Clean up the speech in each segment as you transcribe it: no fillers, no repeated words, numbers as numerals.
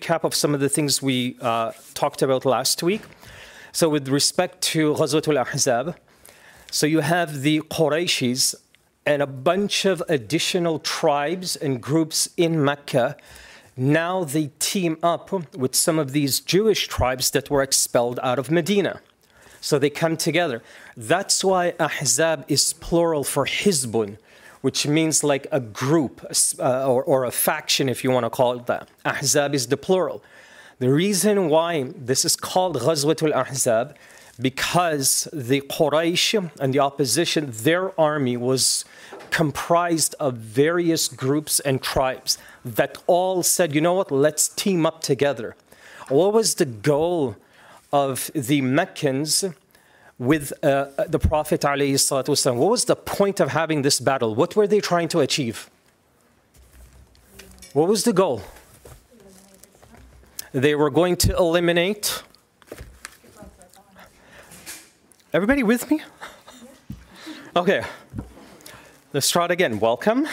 recap of some of the things we talked about last week. So with respect to Ghazwatul Ahzab, so you have the Qurayshis and a bunch of additional tribes and groups in Mecca. Now they team up with some of these Jewish tribes that were expelled out of Medina. So they come together. That's why Ahzab is plural for Hizbun, which means like a group or a faction, if you want to call it that. Ahzab is the plural. The reason why this is called Ghazwatul Ahzab, because the Quraysh and the opposition, their army was comprised of various groups and tribes that all said, you know what, let's team up together. What was the goal of the Meccans with the Prophet ﷺ? What was the point of having this battle? What were they trying to achieve? What was the goal? They were going to eliminate. Everybody with me? Okay. Let's try it again. Welcome.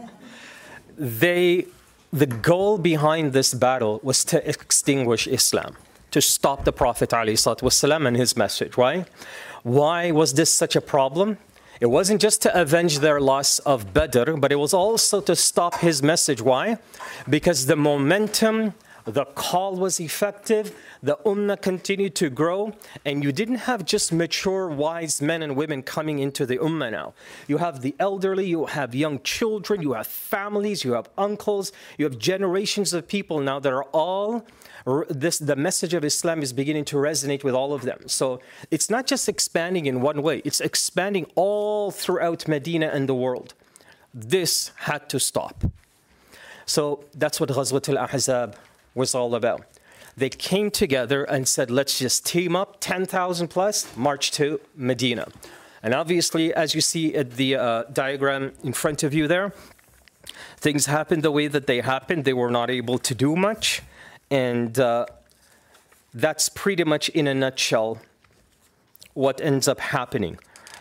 The goal behind this battle was to extinguish Islam, to stop the Prophet ﷺ and his message. Why? Why was this such a problem? It wasn't just to avenge their loss of Badr, but it was also to stop his message. Why? Because the momentum, the call was effective, the ummah continued to grow, and you didn't have just mature, wise men and women coming into the ummah now. You have the elderly, you have young children, you have families, you have uncles, you have generations of people now that are all, the message of Islam is beginning to resonate with all of them. So it's not just expanding in one way, it's expanding all throughout Medina and the world. This had to stop. So that's what Ghazwatul Ahzab was all about. They came together and said, let's just team up, 10,000 plus, march to Medina. And obviously, as you see at the diagram in front of you there, things happened the way that they happened. They were not able to do much. And that's pretty much in a nutshell what ends up happening.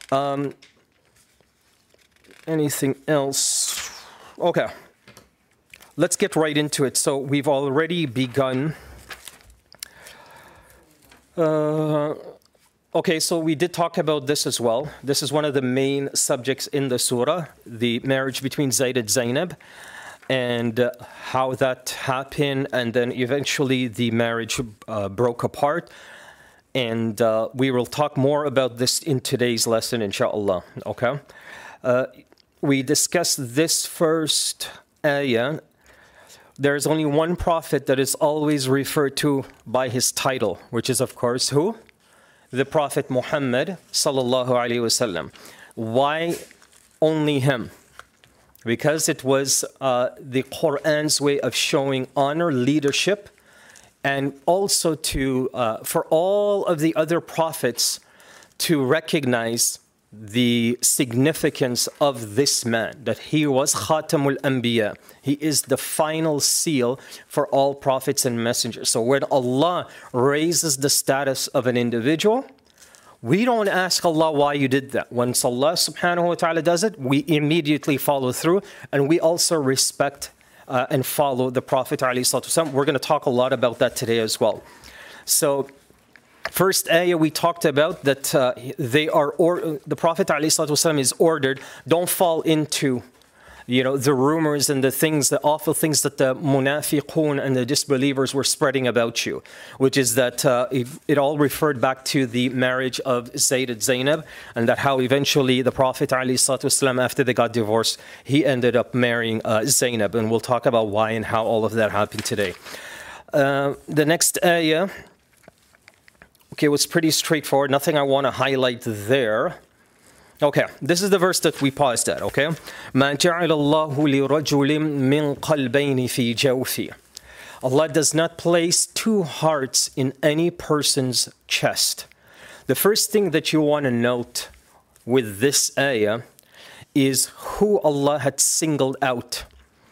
Anything else? Okay. Let's get right into it. So we've already begun. Okay, so we did talk about this as well. This is one of the main subjects in the surah, the marriage between Zayd and Zainab, and how that happened, and then eventually the marriage broke apart. And we will talk more about this in today's lesson, inshallah. Okay? We discussed this first ayah. There is only one prophet that is always referred to by his title, which is, of course, who? The Prophet Muhammad sallallahu alaihi wasallam. Why only him? Because it was the Quran's way of showing honor, leadership, and also to for all of the other prophets to recognize the significance of this man, that he was Khatamul Anbiya. He is the final seal for all prophets and messengers. So when Allah raises the status of an individual, we don't ask Allah why you did that. Once Allah subhanahu wa ta'ala does it, we immediately follow through, and we also respect and follow the Prophet alayhi salatu wasalam. We're going to talk a lot about that today as well. So first ayah we talked about that the Prophet ﷺ is ordered, don't fall into, the rumors and the things, the awful things that the munafiqun and the disbelievers were spreading about you, which is that it all referred back to the marriage of Zayd and Zainab, and that how eventually the Prophet ﷺ, after they got divorced, he ended up marrying Zainab, and we'll talk about why and how all of that happened today. The next ayah, okay, it was pretty straightforward. Nothing I want to highlight there. Okay, this is the verse that we paused at, okay? مَا جَعَلَ اللَّهُ لِرَجُلٍ مِّن قَلْبَيْنِ فِي جَوْفِهِ. Allah does not place two hearts in any person's chest. The first thing that you want to note with this ayah is who Allah had singled out.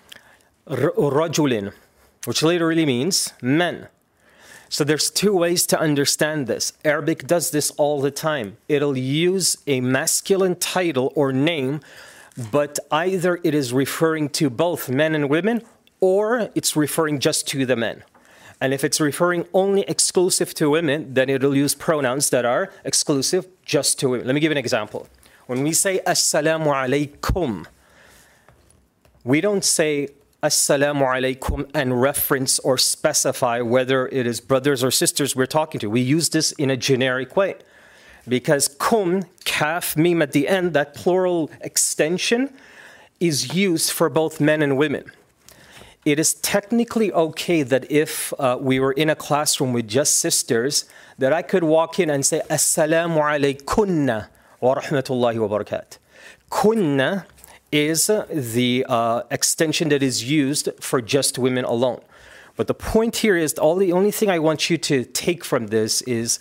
رَجُلٍ, which literally means men. So there's two ways to understand this. Arabic does this all the time. It'll use a masculine title or name, but either it is referring to both men and women, or it's referring just to the men. And if it's referring only exclusive to women, then it'll use pronouns that are exclusive just to women. Let me give you an example. When we say Assalamu alaikum, we don't say Assalamu alaikum and reference or specify whether it is brothers or sisters we're talking to. We use this in a generic way. Because kum, kaf, mim at the end, that plural extension is used for both men and women. It is technically okay that if we were in a classroom with just sisters, that I could walk in and say, Assalamu alaykunna wa rahmatullahi wa barakatuh. Kunna is the extension that is used for just women alone. But the point here is, the only thing I want you to take from this is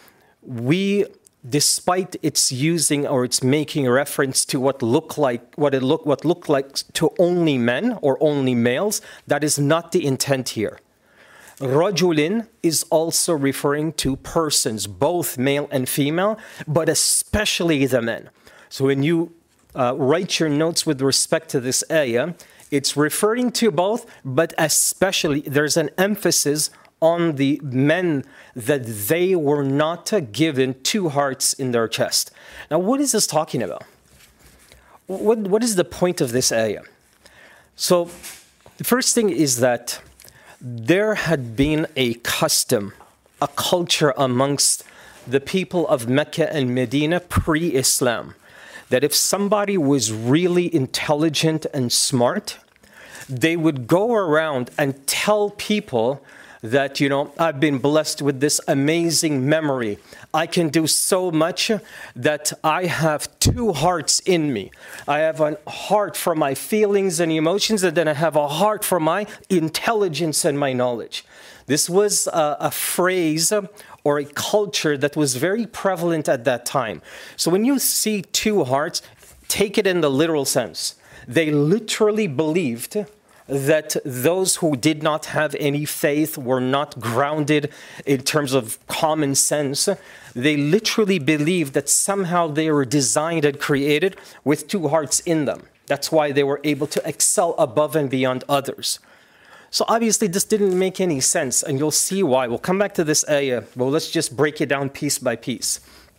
despite its using or its making a reference to what looked like to only men or only males, that is not the intent here. Rajulin is also referring to persons, both male and female, but especially the men. So when you write your notes with respect to this ayah, it's referring to both, but especially there's an emphasis on the men that they were not given two hearts in their chest. Now, what is this talking about? What is the point of this ayah? So, the first thing is that there had been a custom, a culture amongst the people of Mecca and Medina pre-Islam, that if somebody was really intelligent and smart, they would go around and tell people that, I've been blessed with this amazing memory. I can do so much that I have two hearts in me. I have a heart for my feelings and emotions, and then I have a heart for my intelligence and my knowledge. This was a phrase or a culture that was very prevalent at that time. So when you see two hearts, take it in the literal sense. They literally believed that those who did not have any faith were not grounded in terms of common sense. They literally believed that somehow they were designed and created with two hearts in them. That's why they were able to excel above and beyond others. So obviously this didn't make any sense, and you'll see why. We'll come back to this ayah, but let's just break it down piece by piece.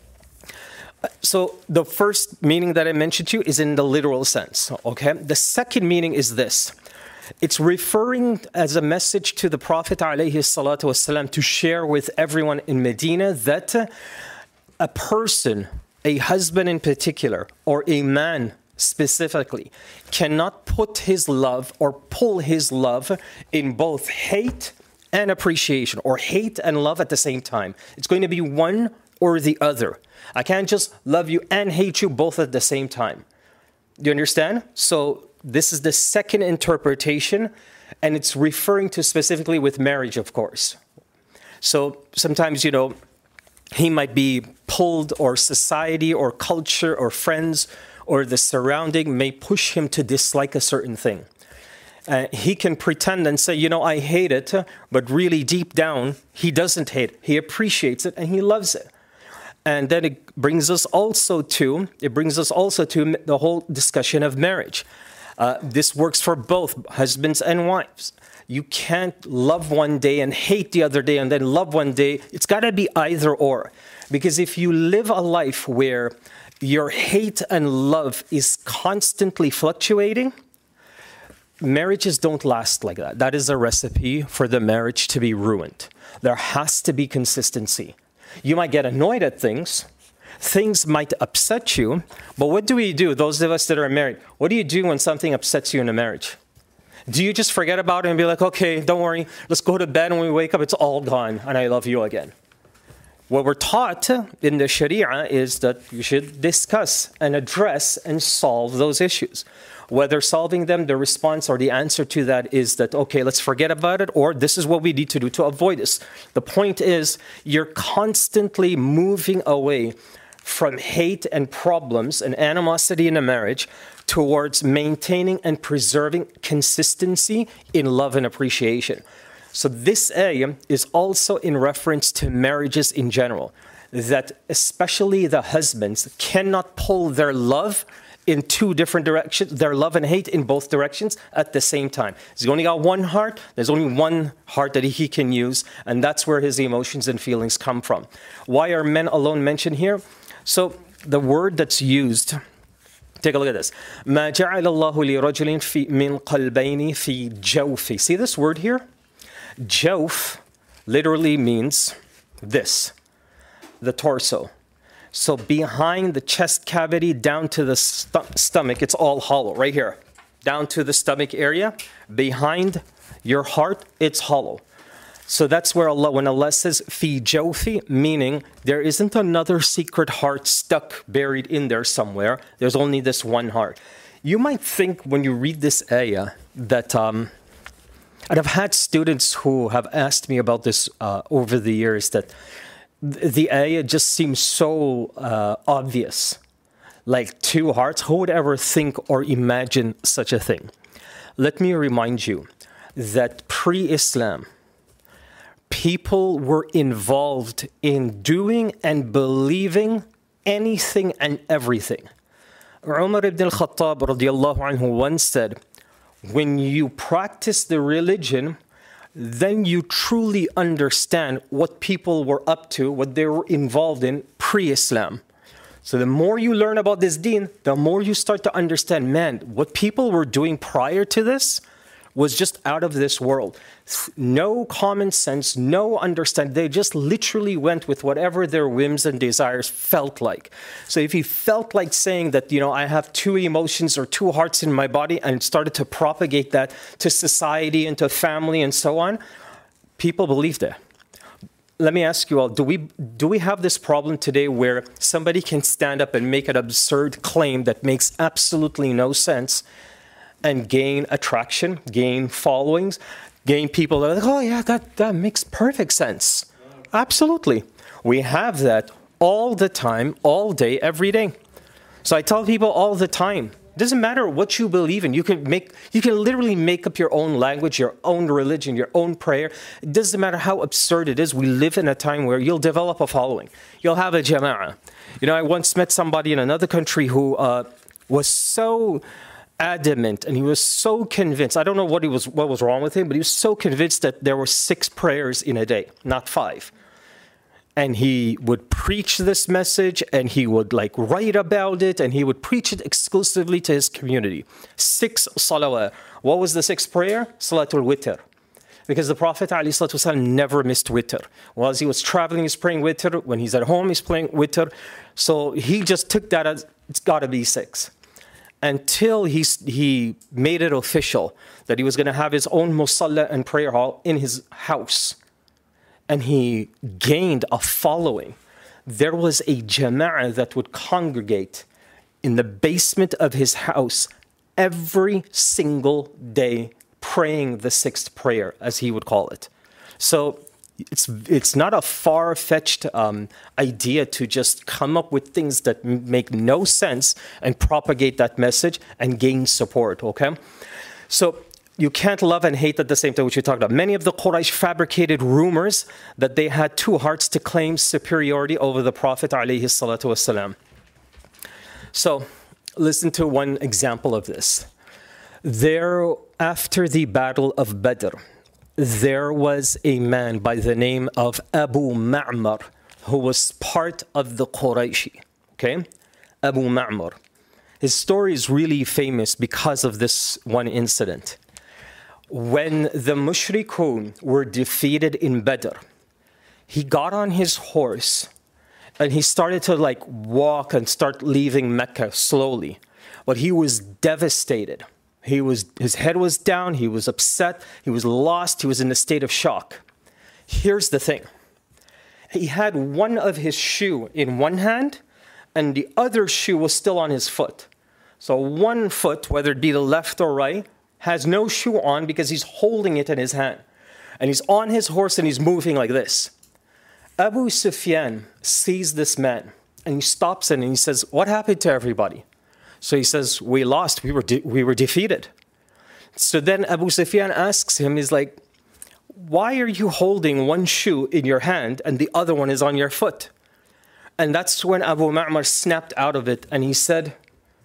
So the first meaning that I mentioned to you is in the literal sense, okay? The second meaning is this. It's referring as a message to the Prophet ﷺ to share with everyone in Medina that a person, a husband in particular, or a man specifically, cannot put his love or pull his love in both hate and appreciation, or hate and love at the same time. It's going to be one or the other. I can't just love you and hate you both at the same time. Do you understand? So this is the second interpretation, and it's referring to specifically with marriage, of course. So sometimes, he might be pulled, or society or culture or friends or the surrounding may push him to dislike a certain thing. He can pretend and say, I hate it, but really deep down, he doesn't hate it. He appreciates it and he loves it. And then it brings us also to the whole discussion of marriage. This works for both husbands and wives. You can't love one day and hate the other day and then love one day. It's got to be either or. Because if you live a life where your hate and love is constantly fluctuating, marriages don't last like that. That is a recipe for the marriage to be ruined. There has to be consistency. You might get annoyed at things. Things might upset you. But what do we do, those of us that are married? What do you do when something upsets you in a marriage? Do you just forget about it and be like, okay, don't worry, let's go to bed, and when we wake up, it's all gone, and I love you again? What we're taught in the Sharia is that you should discuss and address and solve those issues. Whether solving them, the response or the answer to that is that, okay, let's forget about it, or this is what we need to do to avoid this. The point is, you're constantly moving away from hate and problems and animosity in a marriage towards maintaining and preserving consistency in love and appreciation. So this ayah is also in reference to marriages in general, that especially the husbands cannot pull their love in two different directions, their love and hate in both directions at the same time. He's only got one heart. There's only one heart that he can use, and that's where his emotions and feelings come from. Why are men alone mentioned here? So the word that's used, take a look at this. ما جعل الله لرجل من قلبين في جوفه. See this word here? Jawf literally means this, the torso. So behind the chest cavity down to the stomach, it's all hollow right here. Down to the stomach area, behind your heart, it's hollow. So that's where Allah, when Allah says fi jawfi, meaning there isn't another secret heart stuck, buried in there somewhere. There's only this one heart. You might think when you read this ayah that, and I've had students who have asked me about this over the years, that the ayah just seems so obvious, like two hearts. Who would ever think or imagine such a thing? Let me remind you that pre-Islam, people were involved in doing and believing anything and everything. Umar ibn al-Khattab radiallahu anhu once said, when you practice the religion, then you truly understand what people were up to, what they were involved in pre-Islam. So the more you learn about this deen, the more you start to understand, man, what people were doing prior to this was just out of this world. No common sense, no understanding. They just literally went with whatever their whims and desires felt like. So if he felt like saying that, I have two emotions or two hearts in my body, and started to propagate that to society and to family and so on, people believed it. Let me ask you all, do we have this problem today where somebody can stand up and make an absurd claim that makes absolutely no sense and gain attraction, gain followings, gain people that are like, oh yeah, that makes perfect sense. Absolutely. We have that all the time, all day, every day. So I tell people all the time, it doesn't matter what you believe in. You can literally make up your own language, your own religion, your own prayer. It doesn't matter how absurd it is. We live in a time where you'll develop a following. You'll have a jama'ah. I once met somebody in another country who was so adamant, and he was so convinced. I don't know what was wrong with him, but he was so convinced that there were 6 prayers in a day, not 5. And he would preach this message, and he would write about it, and he would preach it exclusively to his community. 6 salawat. What was the 6th prayer? Salatul Witr. Because the Prophet ﷺ never missed witr. While he was traveling, he's praying witr. When he's at home, he's praying witr. So he just took that as, it's got to be 6. Until he made it official that he was going to have his own musalla and prayer hall in his house. And he gained a following. There was a jama'ah that would congregate in the basement of his house every single day, praying the 6th prayer, as he would call it. So it's not a far-fetched idea to just come up with things that make no sense and propagate that message and gain support, okay? So you can't love and hate at the same time, which we talked about. Many of the Quraysh fabricated rumors that they had 2 hearts to claim superiority over the Prophet alayhi salatu wasalam. So listen to one example of this. After the Battle of Badr, there was a man by the name of Abu Ma'mar who was part of the Qurayshi, okay? Abu Ma'mar. His story is really famous because of this one incident. When the mushrikun were defeated in Badr, he got on his horse and he started to walk and start leaving Mecca slowly. But he was devastated. His head was down, he was upset, he was lost, he was in a state of shock. Here's the thing. He had one of his shoe in one hand, and the other shoe was still on his foot. So one foot, whether it be the left or right, has no shoe on because he's holding it in his hand. And he's on his horse and he's moving like this. Abu Sufyan sees this man, and he stops him and he says, what happened to everybody? So he says, we lost, we were defeated. So then Abu Sufyan asks him, he's like, why are you holding one shoe in your hand and the other one is on your foot? And that's when Abu Ma'mar snapped out of it and he said,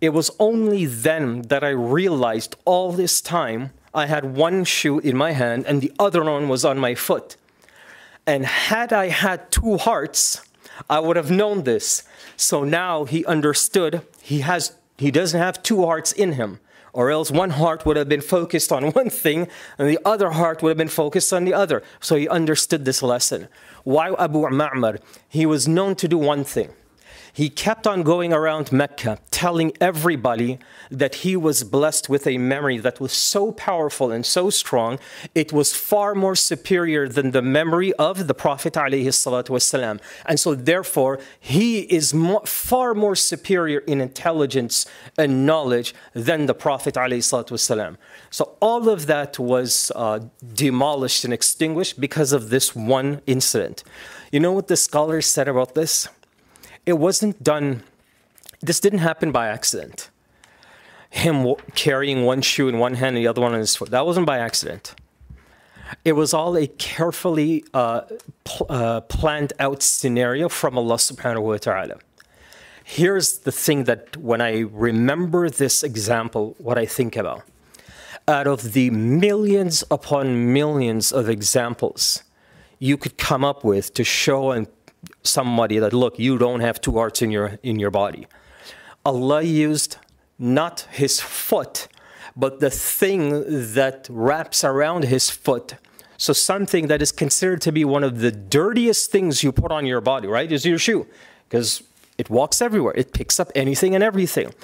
It was only then that I realized all this time I had one shoe in my hand and the other one was on my foot. And had I had two hearts, I would have known this. So now he understood he doesn't have two hearts in him, or else one heart would have been focused on one thing and the other heart would have been focused on the other. So he understood this lesson. Why Abu Ma'mar? He was known to do one thing. He kept on going around Mecca, telling everybody that he was blessed with a memory that was so powerful and so strong, it was far more superior than the memory of the Prophet ﷺ. And so therefore, he is far more superior in intelligence and knowledge than the Prophet ﷺ. So all of that was demolished and extinguished because of this one incident. You know what the scholars said about this? It wasn't done, this didn't happen by accident. Him carrying one shoe in one hand and the other one on his foot. That wasn't by accident. It was all a carefully planned out scenario from Allah subhanahu wa ta'ala. Here's the thing that when I remember this example, what I think about. Out of the millions upon millions of examples you could come up with to show and somebody that, look, you don't have two hearts in your body. Allah used not his foot, but the thing that wraps around his foot. So something that is considered to be one of the dirtiest things you put on your body, right, is your shoe, because it walks everywhere. It picks up anything and everything.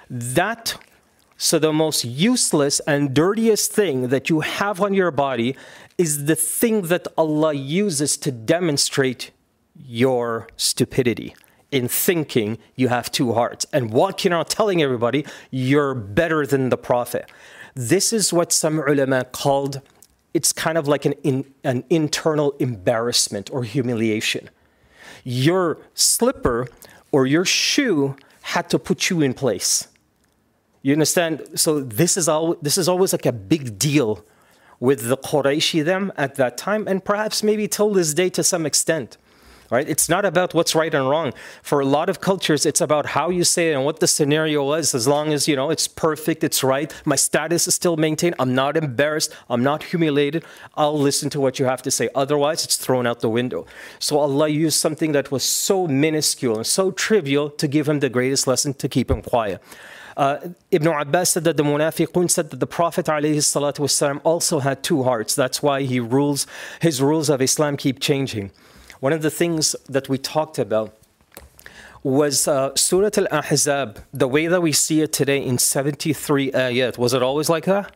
So the most useless and dirtiest thing that you have on your body is the thing that Allah uses to demonstrate your stupidity in thinking you have two hearts and walking around telling everybody you're better than the Prophet. This is what some ulama called, it's kind of like an internal embarrassment or humiliation. Your slipper or your shoe had to put you in place. You understand? So this is always like a big deal with the Qurayshi them at that time, and perhaps maybe till this day to some extent. Right? It's not about what's right and wrong. For a lot of cultures, it's about how you say it and what the scenario was. As long as, it's perfect, it's right, my status is still maintained, I'm not embarrassed, I'm not humiliated, I'll listen to what you have to say. Otherwise, it's thrown out the window. So Allah used something that was so minuscule and so trivial to give him the greatest lesson, to keep him quiet. Ibn Abbas said that the Munafiqun said that the Prophet ﷺ also had two hearts. That's why his rules of Islam keep changing. One of the things that we talked about was Surah Al-Ahzab, the way that we see it today in 73 ayat. Was it always like that?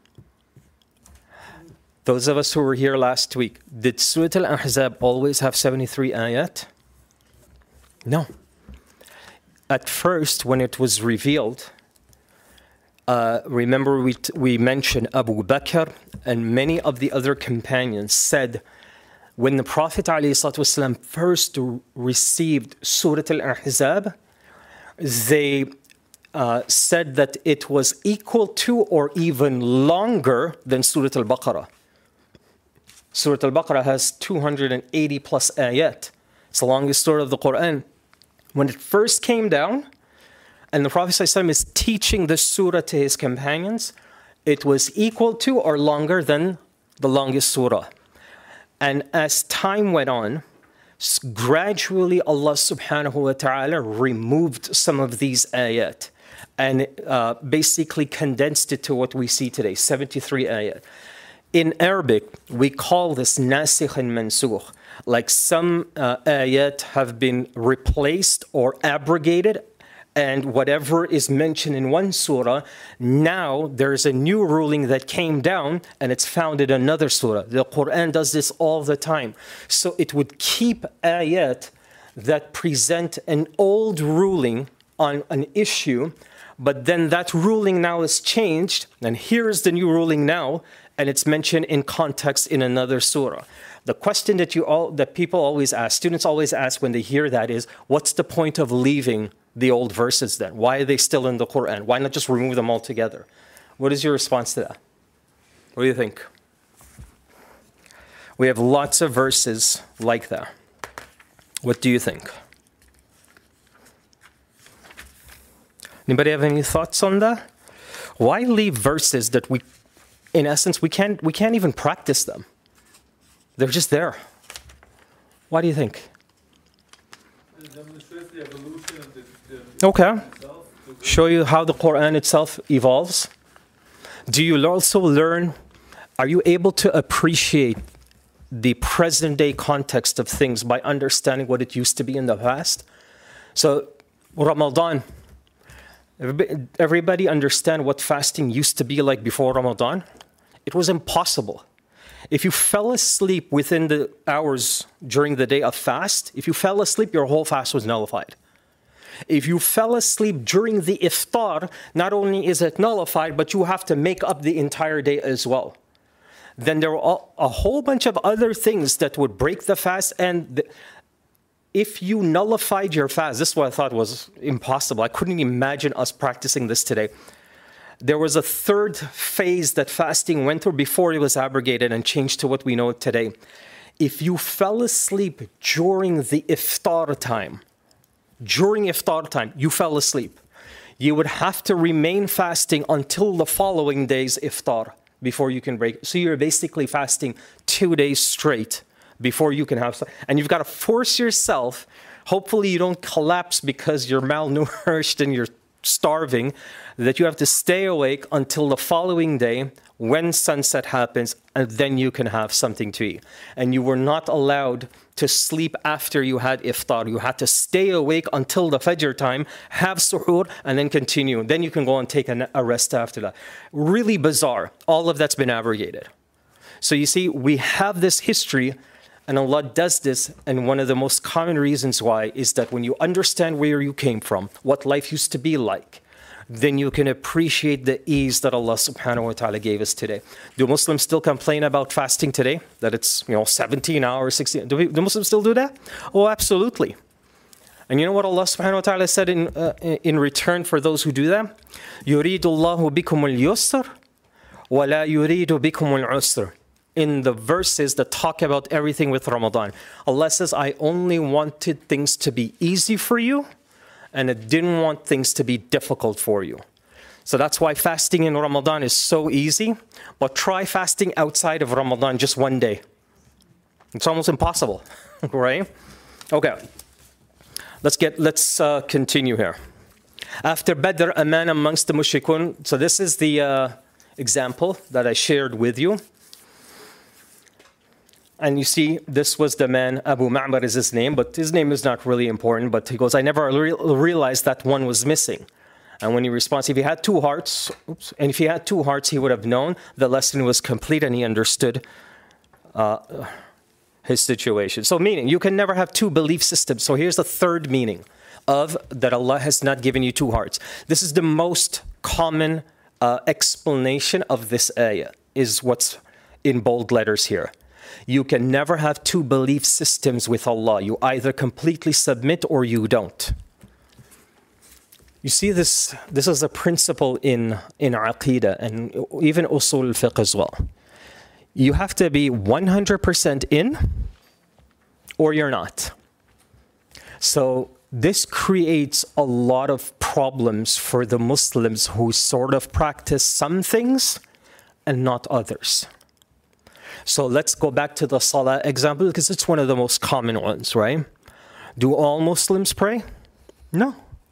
Those of us who were here last week, did Surah Al-Ahzab always have 73 ayat? No. At first, when it was revealed, remember we mentioned Abu Bakr and many of the other companions said, when the Prophet ﷺ first received Surah Al-Ahzab, they said that it was equal to or even longer than Surah Al-Baqarah. Surah Al-Baqarah has 280 plus ayat. It's the longest surah of the Quran. When it first came down, and the Prophet ﷺ is teaching this surah to his companions, it was equal to or longer than the longest surah. And as time went on, gradually Allah subhanahu wa ta'ala removed some of these ayat and basically condensed it to what we see today, 73 ayat. In Arabic, we call this nasikh and mansukh. Like some ayat have been replaced or abrogated, and whatever is mentioned in one surah, now there's a new ruling that came down and it's found in another surah. The Quran does this all the time. So it would keep ayat that present an old ruling on an issue, but then that ruling now is changed, and here's the new ruling now, and it's mentioned in context in another surah. The question that people always ask, students always ask when they hear that is, what's the point of leaving the old verses then? Why are they still in the Quran? Why not just remove them altogether? What is your response to that? What do you think? We have lots of verses like that. What do you think? Anybody have any thoughts on that? Why leave verses that we, in essence, we can't even practice them? They're just there. Why do you think? It demonstrates the evolution of the Okay. itself. Show you how the Quran itself evolves. Do you also learn, are you able to appreciate the present day context of things by understanding what it used to be in the past? So, Ramadan, everybody understand what fasting used to be like before Ramadan? It was impossible. If you fell asleep within the hours during the day of fast, if you fell asleep, your whole fast was nullified. If you fell asleep during the iftar, not only is it nullified, but you have to make up the entire day as well. Then there were a whole bunch of other things that would break the fast. And if you nullified your fast, this is what I thought was impossible. I couldn't imagine us practicing this today. There was a third phase that fasting went through before it was abrogated and changed to what we know today. If you fell asleep during the iftar time, you fell asleep, you would have to remain fasting until the following day's iftar before you can break. So you're basically fasting 2 days straight before you can have, and you've got to force yourself. Hopefully you don't collapse because you're malnourished and you're starving, that you have to stay awake until the following day when sunset happens, and then you can have something to eat. And you were not allowed to sleep after you had iftar. You had to stay awake until the fajr time, have suhoor, and then continue. Then you can go and take a rest after that. Really bizarre. All of that's been abrogated. So you see, we have this history, and Allah does this, and one of the most common reasons why is that when you understand where you came from, what life used to be like, then you can appreciate the ease that Allah subhanahu wa ta'ala gave us today. Do Muslims still complain about fasting today? That it's 17 hours, 16? Do Muslims still do that? Oh, absolutely. And you know what Allah subhanahu wa ta'ala said in return for those who do that? يُرِيدُ اللَّهُ بِكُمُ الْيُسْرَ وَلَا يُرِيدُ بِكُمُ الْعُسْرَ. In the verses that talk about everything with Ramadan, Allah says, I only wanted things to be easy for you, and I didn't want things to be difficult for you. So that's why fasting in Ramadan is so easy, but try fasting outside of Ramadan just one day. It's almost impossible, right? Okay, let's continue here. After Badr, a man amongst the mushrikun. So this is the example that I shared with you. And you see, this was the man, Abu Ma'mar is his name, but his name is not really important. But he goes, I never realized that one was missing. And when he responds, if he had two hearts, he would have known the lesson was complete and he understood his situation. So meaning, you can never have two belief systems. So here's the third meaning of that Allah has not given you two hearts. This is the most common explanation of this ayah, is what's in bold letters here. You can never have two belief systems with Allah. You either completely submit or you don't. You see, this is a principle in Aqidah and even Usul al-Fiqh as well. You have to be 100% in or you're not. So this creates a lot of problems for the Muslims who sort of practice some things and not others. So let's go back to the Salah example because it's one of the most common ones, right? Do all Muslims pray? No.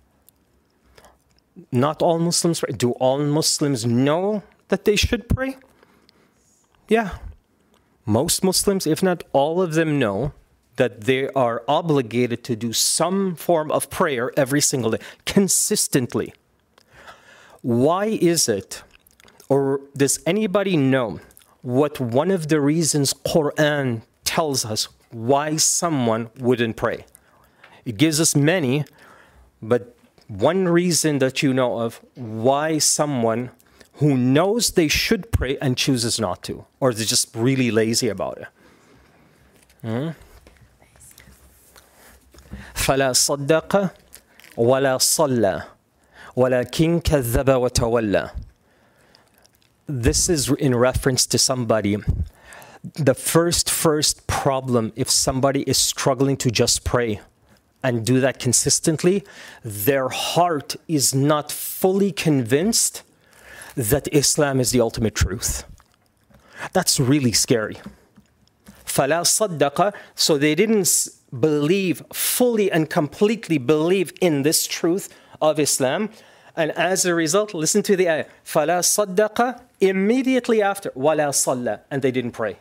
Not all Muslims pray. Do all Muslims know that they should pray? Yeah. Most Muslims, if not all of them, know that they are obligated to do some form of prayer every single day, consistently. Why is it, or does anybody know what one of the reasons Quran tells us why someone wouldn't pray? It gives us many, but one reason that you know of why someone who knows they should pray and chooses not to, or they're just really lazy about it. فَلَا صَدَّقَ وَلَا صَلَّى وَلَكِنْ كَذَّبَ وَتَوَلَّى. This is in reference to somebody. The first problem, if somebody is struggling to just pray, and do that consistently, their heart is not fully convinced that Islam is the ultimate truth. That's really scary. فَلَا صَدَّقَ. So they didn't believe, fully and completely believe in this truth of Islam. And as a result, listen to the ayah. فَلَا صَدَّقَ. Immediately after, وَلَا صَلَّى. And they didn't pray.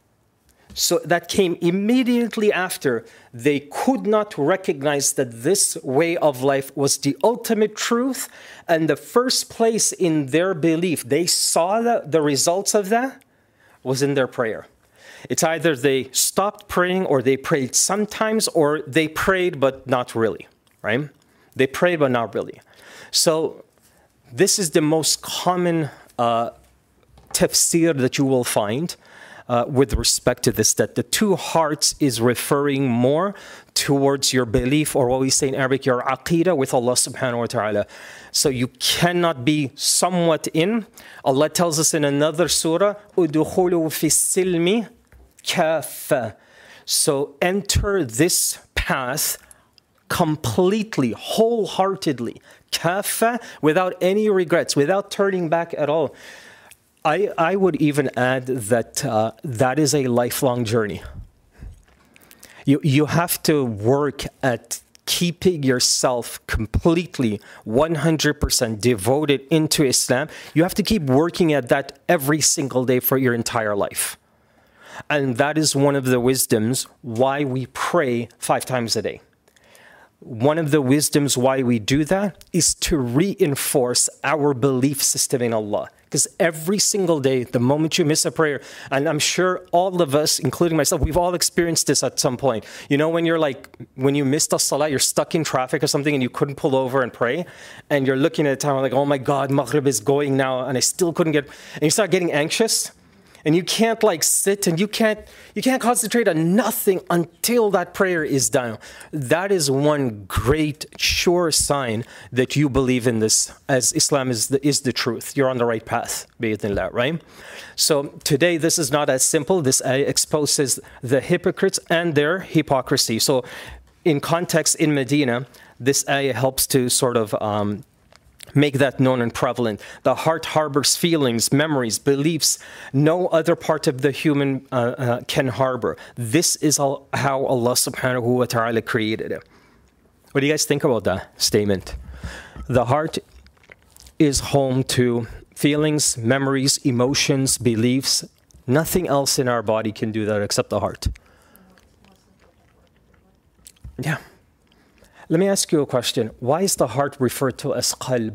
So that came immediately after. They could not recognize that this way of life was the ultimate truth. And the first place in their belief, they saw the results of that, was in their prayer. It's either they stopped praying or they prayed sometimes, or they prayed but not really, right? They prayed but not really. So this is the most common tafsir that you will find with respect to this, that the two hearts is referring more towards your belief, or what we say in Arabic, your aqidah with Allah subhanahu wa ta'ala. So you cannot be somewhat in. Allah tells us in another surah, udukhulu fi silmi kafa. So enter this path completely, wholeheartedly, kafa, without any regrets, without turning back at all. I would even add that that is a lifelong journey. You have to work at keeping yourself completely 100% devoted into Islam. You have to keep working at that every single day for your entire life. And that is one of the wisdoms why we pray 5 times a day. One of the wisdoms why we do that is to reinforce our belief system in Allah. Because every single day, the moment you miss a prayer, and I'm sure all of us, including myself, we've all experienced this at some point. You know, when you missed a salah, you're stuck in traffic or something and you couldn't pull over and pray, and you're looking at the time like, oh my God, Maghrib is going now, and I still couldn't get, and you start getting anxious. And you can't sit and you can't concentrate on nothing until that prayer is done. That is one great sure sign that you believe in this, as Islam is the truth. You're on the right path, bi'idhnillah, right? So today this is not as simple. This ayah exposes the hypocrites and their hypocrisy. So in context in Medina, this ayah helps to sort of make that known and prevalent. The heart harbors feelings, memories, beliefs no other part of the human can harbor. This is how Allah subhanahu wa ta'ala created it. What do you guys think about that statement? The heart is home to feelings, memories, emotions, beliefs. Nothing else in our body can do that except the heart. Yeah. Let me ask you a question. Why is the heart referred to as qalb?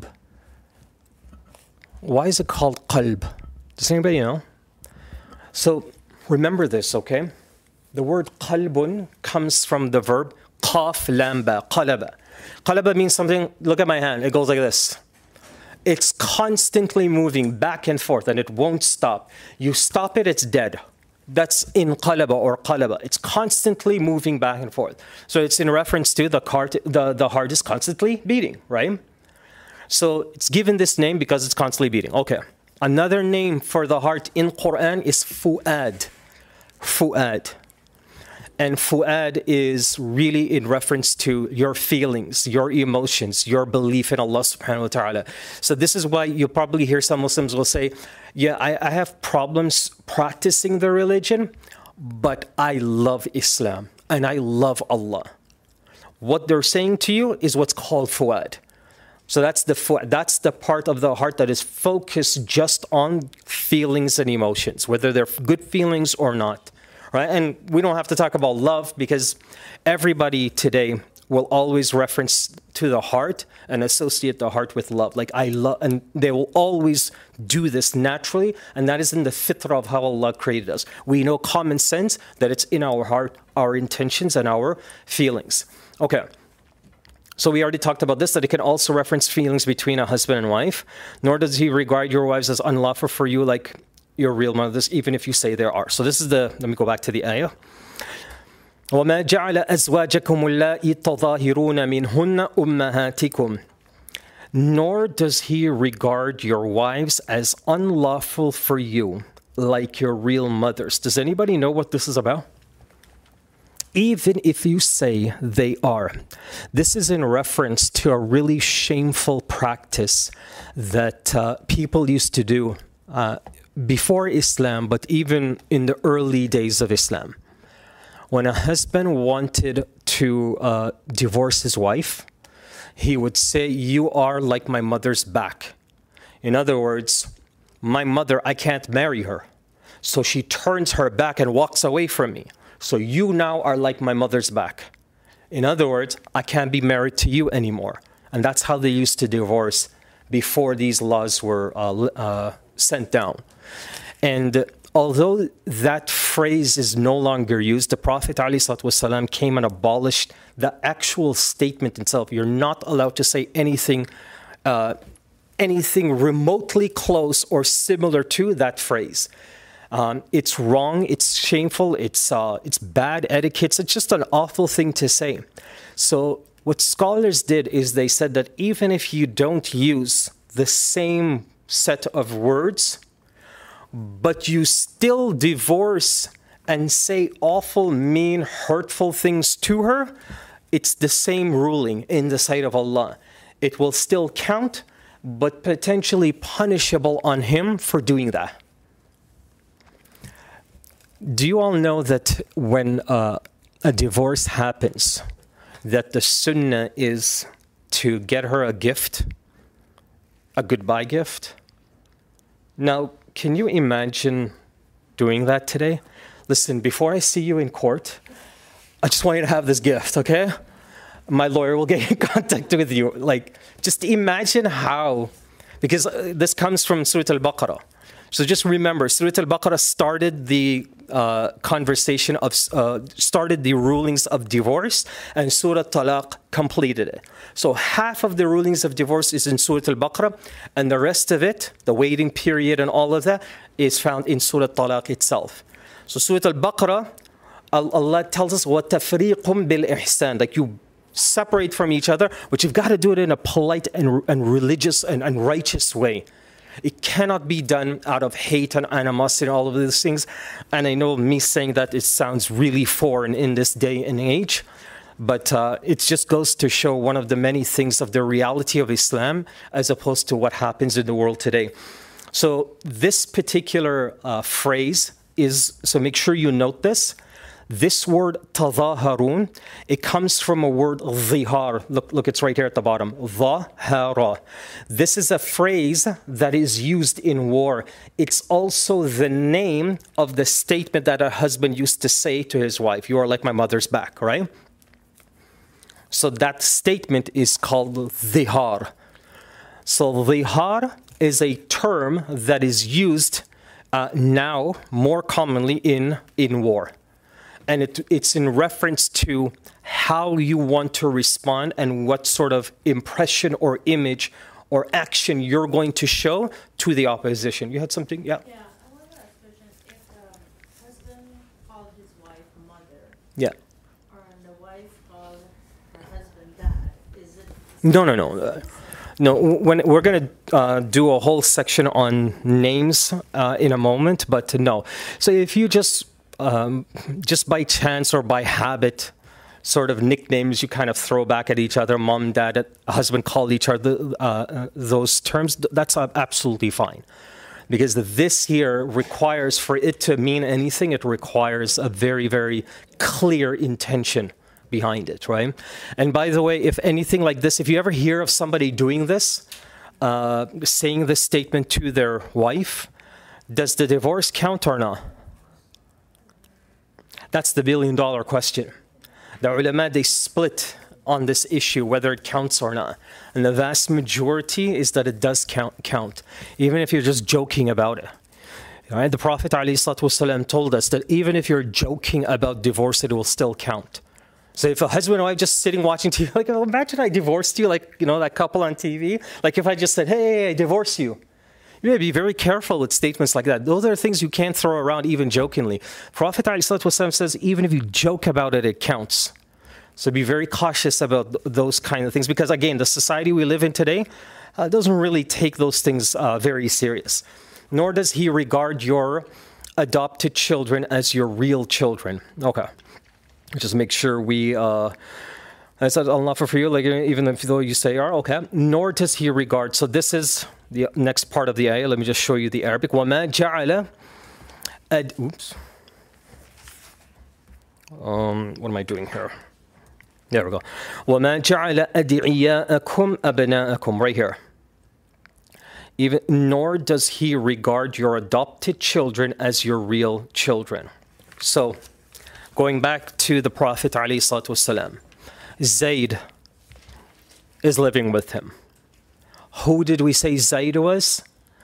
Why is it called qalb? Does anybody know? So remember this, okay? The word qalbun comes from the verb qaf lamba, qalaba. Qalaba means something, look at my hand, it goes like this. It's constantly moving back and forth and it won't stop. You stop it, it's dead. That's in qalaba or qalaba. It's constantly moving back and forth. So it's in reference to the heart is constantly beating, right? So it's given this name because it's constantly beating. Okay. Another name for the heart in Quran is fu'ad. Fu'ad. And fu'ad is really in reference to your feelings, your emotions, your belief in Allah subhanahu wa ta'ala. So this is why you'll probably hear some Muslims will say, yeah, I have problems practicing the religion, but I love Islam and I love Allah. What they're saying to you is what's called fu'ad. So that's the part of the heart that is focused just on feelings and emotions, whether they're good feelings or not. Right? And we don't have to talk about love because everybody today will always reference to the heart and associate the heart with love. Like I love, and they will always do this naturally, and that is in the fitrah of how Allah created us. We know common sense that it's in our heart, our intentions and our feelings. Okay. So we already talked about this, that it can also reference feelings between a husband and wife. Nor does he regard your wives as unlawful for you like your real mothers, even if you say there are. So this is let me go back to the ayah. وَمَا جَعَلَ أَزْوَاجَكُمُ اللَّائِي تَظَاهِرُونَ مِنْهُنَّ أُمَّهَاتِكُمْ. Nor does he regard your wives as unlawful for you, like your real mothers. Does anybody know what this is about? even if you say they are. This is in reference to a really shameful practice that people used to do before Islam, but even in the early days of Islam. When a husband wanted to divorce his wife, he would say, "You are like my mother's back." In other words, my mother, I can't marry her. So she turns her back and walks away from me. So you now are like my mother's back. In other words, I can't be married to you anymore. And that's how they used to divorce before these laws were sent down. And although that phrase is no longer used, the Prophet ﷺ came and abolished the actual statement itself. You're not allowed to say anything remotely close or similar to that phrase. It's wrong, it's shameful, it's bad etiquette, it's just an awful thing to say. So what scholars did is they said that even if you don't use the same set of words, but you still divorce and say awful, mean, hurtful things to her, it's the same ruling in the sight of Allah. It will still count, but potentially punishable on him for doing that. Do you all know that when a divorce happens, that the sunnah is to get her a gift, a goodbye gift? Now, can you imagine doing that today? Listen, before I see you in court, I just want you to have this gift, okay? My lawyer will get in contact with you. Like, just imagine how, because this comes from Surah Al-Baqarah. So just remember, Surah Al-Baqarah started the conversation of, started the rulings of divorce, and Surah Talaq completed it. So half of the rulings of divorce is in Surah Al-Baqarah, and the rest of it, the waiting period and all of that, is found in Surah Talaq itself. So Surah Al-Baqarah, Allah tells us, وَتَفْرِيقٌ بِالْإِحْسَانِ, like you separate from each other, but you've got to do it in a polite and religious and righteous way. It cannot be done out of hate and animosity and all of these things. And I know me saying that it sounds really foreign in this day and age, but it just goes to show one of the many things of the reality of Islam as opposed to what happens in the world today. So this particular phrase is, so make sure you note this. This word tadhaharun, it comes from a word dhihar. Look, it's right here at the bottom. Dhahara. This is a phrase that is used in war. It's also the name of the statement that a husband used to say to his wife. You are like my mother's back, right? So that statement is called dhihar. So dhihar is a term that is used now more commonly in war. And it's in reference to how you want to respond and what sort of impression or image or action you're going to show to the opposition. You had something? Yeah? Yeah, I wanted to ask a question. If the husband called his wife mother, Yeah. or the wife called her husband dad, is it... No. No, when we're going to do a whole section on names in a moment, but no. So if you just by chance or by habit, sort of nicknames you kind of throw back at each other, mom, dad, husband, call each other those terms, that's absolutely fine. Because this here requires, for it to mean anything, it requires a very, very clear intention behind it, right? And by the way, if anything like this, if you ever hear of somebody doing this, saying this statement to their wife, does the divorce count or not? That's the billion-dollar question. The ulama, they split on this issue, whether it counts or not. And the vast majority is that it does count, even if you're just joking about it. Right? The Prophet ﷺ told us that even if you're joking about divorce, it will still count. So if a husband and wife just sitting watching TV, like, oh, imagine I divorced you, like, you know, that couple on TV. Like if I just said, hey, I divorce you. You may be very careful with statements like that. Those are things you can't throw around even jokingly. Prophet ﷺ says, even if you joke about it, it counts. So be very cautious about those kind of things. Because again, the society we live in today doesn't really take those things very serious. Nor does he regard your adopted children as your real children. Okay. Just make sure we, I said, Allah for you, like even if though you say are, okay. Nor does he regard. So this is the next part of the ayah. Let me just show you the Arabic. وَمَا جَعَلَ oops. What am I doing here? There we go. وَمَا جَعَلَ أَدْعِيَاءَكُمْ أَبْنَاءَكُمْ. Right here. Even, nor does he regard your adopted children as your real children. So, going back to the Prophet ﷺ, Zayd is living with him. Who did we say Zayd was?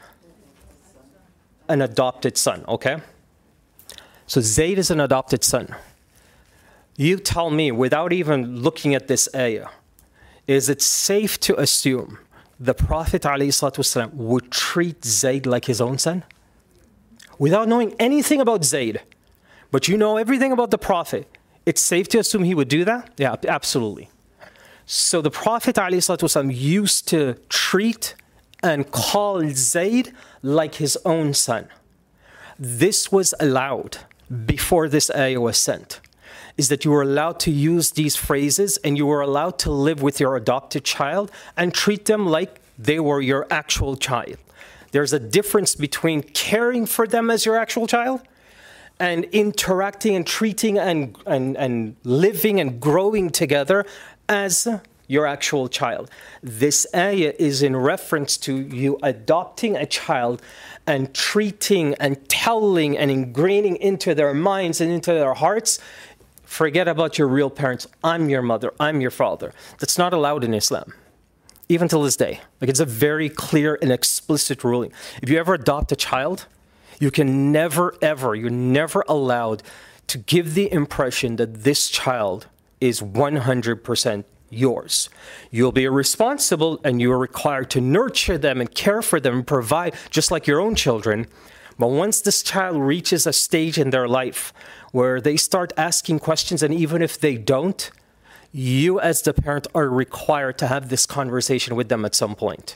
An adopted son, okay? So Zayd is an adopted son. You tell me, without even looking at this ayah, is it safe to assume the Prophet ﷺ would treat Zayd like his own son? Without knowing anything about Zayd, but you know everything about the Prophet, it's safe to assume he would do that? Yeah, absolutely. So the Prophet ﷺ used to treat and call Zayd like his own son. This was allowed before this ayah was sent. Is that you were allowed to use these phrases and you were allowed to live with your adopted child and treat them like they were your actual child. There's a difference between caring for them as your actual child and interacting and treating and living and growing together as your actual child. This ayah is in reference to you adopting a child and treating and telling and ingraining into their minds and into their hearts, forget about your real parents. I'm your mother. I'm your father. That's not allowed in Islam, even till this day. Like, it's a very clear and explicit ruling. If you ever adopt a child, you can never, ever, you're never allowed to give the impression that this child is 100% yours. You'll be responsible and you are required to nurture them and care for them and provide, just like your own children. But once this child reaches a stage in their life where they start asking questions, and even if they don't, you as the parent are required to have this conversation with them at some point.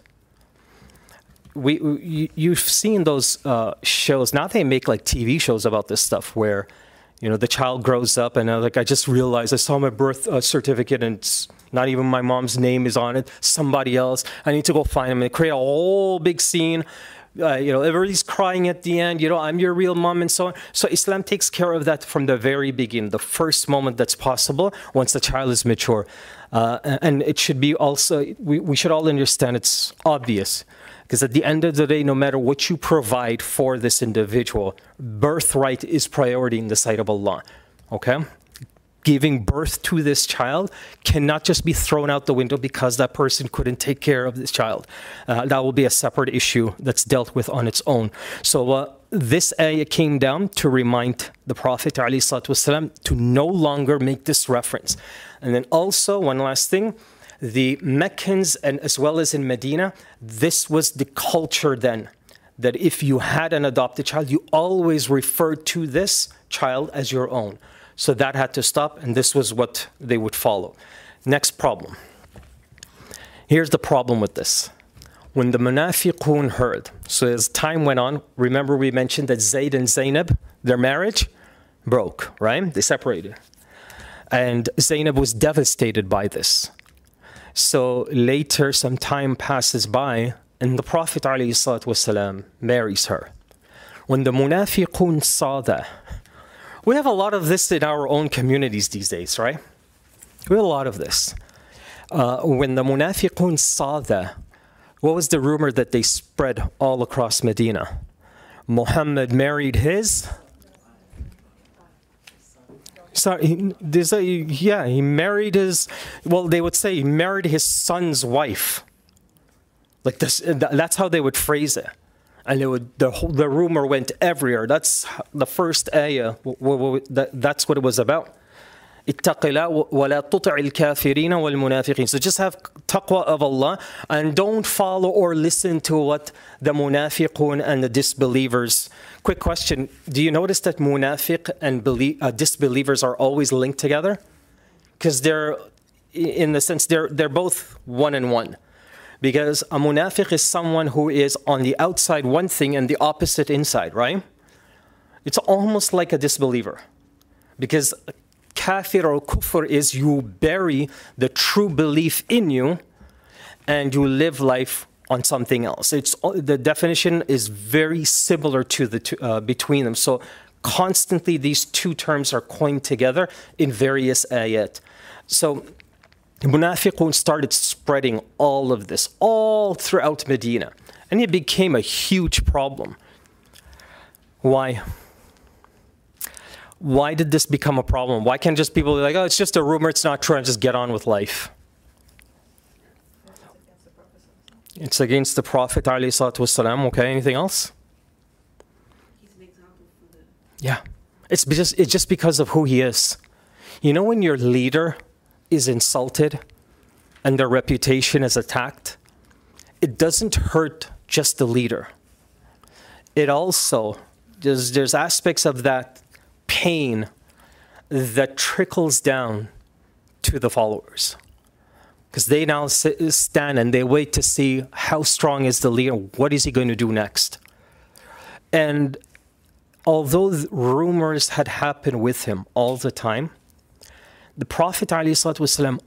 You've seen those shows. Now they make like TV shows about this stuff where, you know, the child grows up and like, I just realized I saw my birth certificate and it's not even my mom's name is on it, somebody else. I need to go find him and create a whole big scene. You know, everybody's crying at the end, you know, I'm your real mom and so on. So Islam takes care of that from the very beginning, the first moment that's possible once the child is mature. And it should be also, we should all understand it's obvious. Because at the end of the day, no matter what you provide for this individual, birthright is priority in the sight of Allah. Okay? Giving birth to this child cannot just be thrown out the window because that person couldn't take care of this child. That will be a separate issue that's dealt with on its own. So this ayah came down to remind the Prophet ﷺ to no longer make this reference. And then also, one last thing, the Meccans and as well as in Medina, this was the culture then, that if you had an adopted child, you always referred to this child as your own. So that had to stop, and this was what they would follow. Next problem. Here's the problem with this. When the Munafiqun heard, so as time went on, remember we mentioned that Zayd and Zainab, their marriage broke, right? They separated. And Zainab was devastated by this. So later, some time passes by, and the Prophet ﷺ marries her. When the Munafiqun saw that, we have a lot of this in our own communities these days, right? We have a lot of this. When the Munafiqun saw that, what was the rumor that they spread all across Medina? Muhammad married his... Sorry, he married his... Well, they would say he married his son's wife. Like this, that's how they would phrase it. And it would, the rumor went everywhere. That's the first ayah. That's what it was about. اتق الله ولا تطع الكافرين والمنافقين. So just have taqwa of Allah and don't follow or listen to what the munafiqun and the disbelievers. Quick question. Do you notice that munafiq and disbelievers are always linked together? Because they're, in the sense, they're both one and one. Because a munafiq is someone who is on the outside one thing and the opposite inside, right? It's almost like a disbeliever. Because kafir or kufr is you bury the true belief in you and you live life on something else. The definition is very similar to between them. So constantly these two terms are coined together in various ayat. So Munafiqun started spreading all of this all throughout Medina, and it became a huge problem. Why? Why did this become a problem? Why can't just people be like, oh, it's just a rumor, it's not true, and just get on with life? It's against the Prophet ﷺ. Okay, anything else? He's an example for the... Yeah, it's just because of who he is. You know, when your leader is insulted and their reputation is attacked, it doesn't hurt just the leader. It also, there's aspects of that pain that trickles down to the followers. Because they now stand and they wait to see how strong is the leader, what is he going to do next? And although rumors had happened with him all the time, the Prophet ﷺ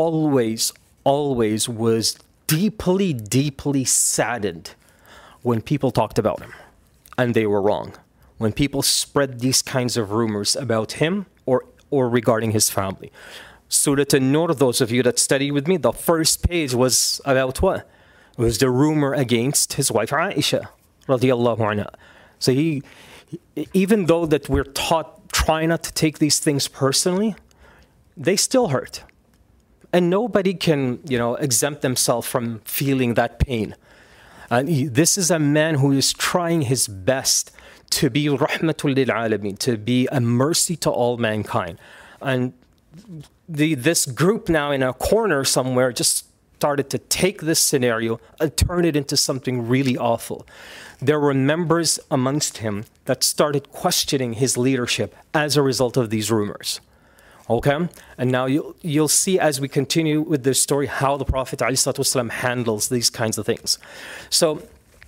always was deeply, deeply saddened when people talked about him and they were wrong. When people spread these kinds of rumors about him or regarding his family. Surah An-Nur, those of you that study with me, the first page was about what? It was the rumor against his wife Aisha, radiyallahu anha. So even though that we're taught, try not to take these things personally, they still hurt. And nobody can, exempt themselves from feeling that pain. And this is a man who is trying his best to be rahmatul lil alameen, to be a mercy to all mankind. And this group now in a corner somewhere just started to take this scenario and turn it into something really awful. There were members amongst him that started questioning his leadership as a result of these rumors. Okay? And now you'll see as we continue with this story how the Prophet ﷺ handles these kinds of things. So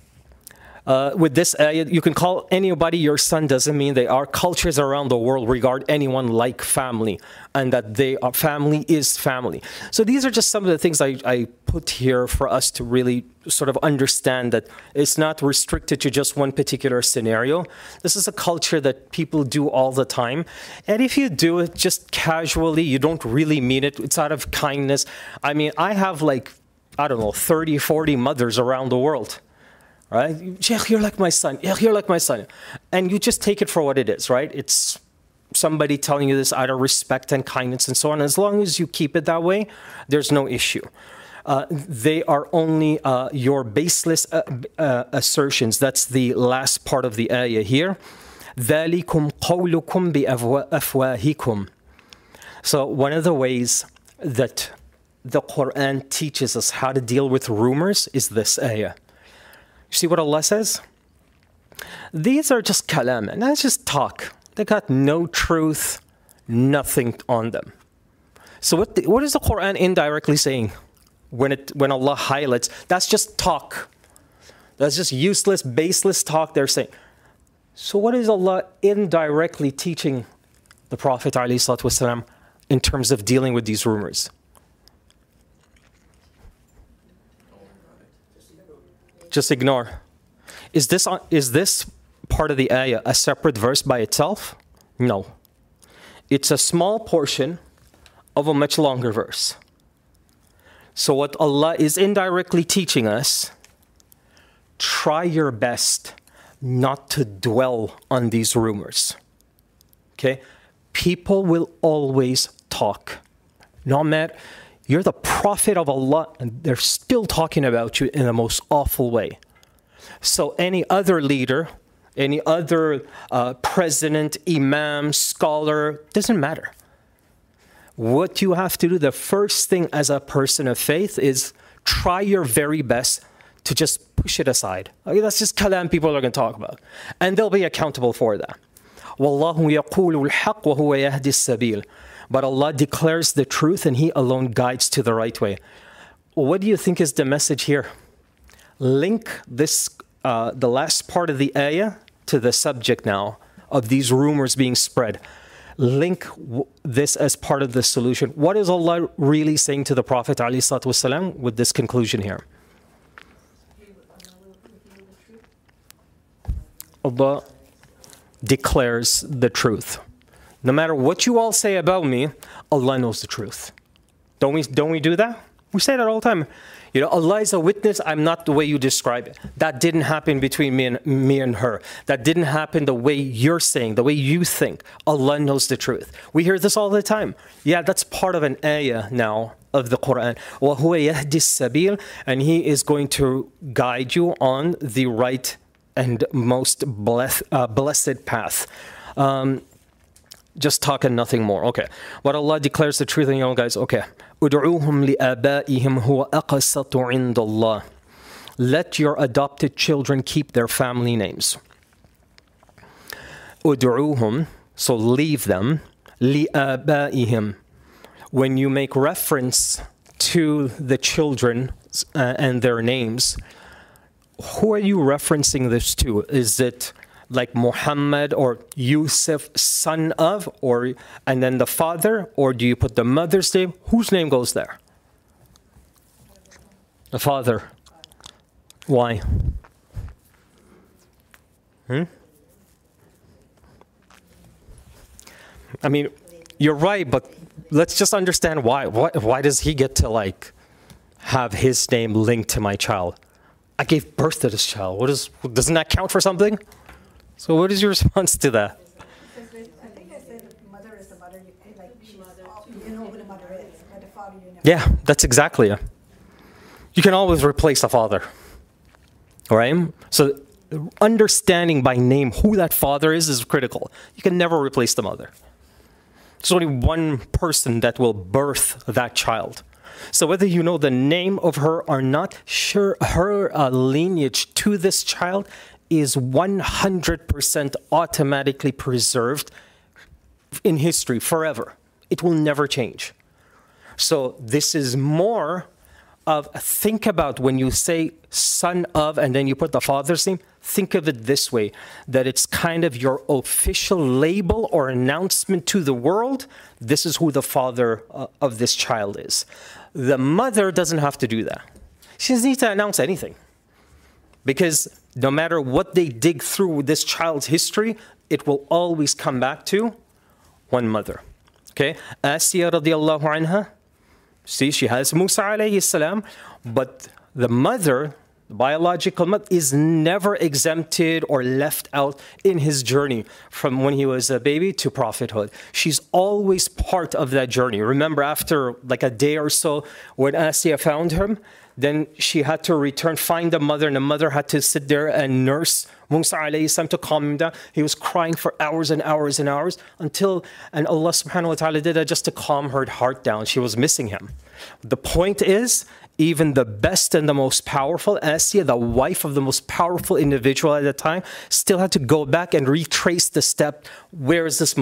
with this ayah, you can call anybody your son, doesn't mean they are. Cultures around the world regard anyone like family, and that family is family. So these are just some of the things I put here for us to really sort of understand that it's not restricted to just one particular scenario. This is a culture that people do all the time. And if you do it just casually, you don't really mean it, it's out of kindness. I mean, I have 30, 40 mothers around the world. Right? Sheikh, you're like my son. You're like my son. And you just take it for what it is, right? It's somebody telling you this out of respect and kindness and so on. As long as you keep it that way, there's no issue. They are only your baseless assertions. That's the last part of the ayah here. ذَلِكُمْ قَوْلُكُمْ بِأَفْوَاهِكُمْ. So one of the ways that the Quran teaches us how to deal with rumors is this ayah. You see what Allah says? These are just kalam, and that's just talk. They got no truth, nothing on them. So what is the Quran indirectly saying when Allah highlights? That's just talk. That's just useless, baseless talk they're saying. So what is Allah indirectly teaching the Prophet ﷺ in terms of dealing with these rumors? Just ignore. Is this part of the ayah a separate verse by itself? No. It's a small portion of a much longer verse. So what Allah is indirectly teaching us, try your best not to dwell on these rumors. Okay? People will always talk. No matter, you're the prophet of Allah, and they're still talking about you in the most awful way. So any other leader, any other president, imam, scholar, doesn't matter. What you have to do, the first thing as a person of faith is try your very best to just push it aside. Okay, that's just kalam people are going to talk about. And they'll be accountable for that. وَاللَّهُ يَقُولُ الْحَقِّ وَهُوَ يَهْدِي السَّبِيلِ. But Allah declares the truth and He alone guides to the right way. What do you think is the message here? Link this, the last part of the ayah to the subject now of these rumors being spread. link this as part of the solution. What is Allah really saying to the Prophet ﷺ with this conclusion here? Allah declares the truth. No matter what you all say about me, Allah knows the truth. Don't we do that? We say that all the time. You know, Allah is a witness, I'm not the way you describe it. That didn't happen between me and her. That didn't happen the way you're saying, the way you think. Allah knows the truth. We hear this all the time. Yeah, that's part of an ayah now of the Quran. وَهُوَ يَهْدِ السَّبِيلَ, and He is going to guide you on the right and most blessed path. Just talk and nothing more. Okay. But Allah declares the truth, and you know, guys, okay. أُدْعُوهُمْ لِآبَائِهِمْ هُوَ أَقْسَطُ عِنْدَ اللَّهِ. Let your adopted children keep their family names. أُدْعُوهُمْ, so leave them. لِآبَائِهِمْ. When you make reference to the children and their names, who are you referencing this to? Is it like Muhammad or Yusuf, son of, or and then the father, or do you put the mother's name? Whose name goes there? The father. Why? I mean, you're right, but let's just understand why. Why does he get to like have his name linked to my child? I gave birth to this child. Doesn't that count for something? So what is your response to that? I think I said the mother is the mother. You know who the mother is, but the father you never. Yeah, that's exactly it. You can always replace the father. All right? So understanding by name who that father is critical. You can never replace the mother. There's only one person that will birth that child. So whether you know the name of her or not, sure, her lineage to this child is 100% automatically preserved in history forever. It will never change. So this is more of, think about when you say son of and then you put the father's name, think of it this way, that it's kind of your official label or announcement to the world. This is who the father of this child is. The mother doesn't have to do that. She doesn't need to announce anything. Because no matter what they dig through with this child's history, it will always come back to one mother. Okay? Asiyah radiallahu anha, see, she has Musa alayhi salam, but the mother, the biological mother, is never exempted or left out in his journey from when he was a baby to prophethood. She's always part of that journey. Remember, after like a day or so, when Asiyah found him, then she had to return, find the mother, and the mother had to sit there and nurse Musa alayhi salam to calm him down. He was crying for hours and hours and hours and Allah subhanahu wa ta'ala did that just to calm her heart down. She was missing him. The point is, even the best and the most powerful, Asiyah, the wife of the most powerful individual at the time, still had to go back and retrace the step. Where's the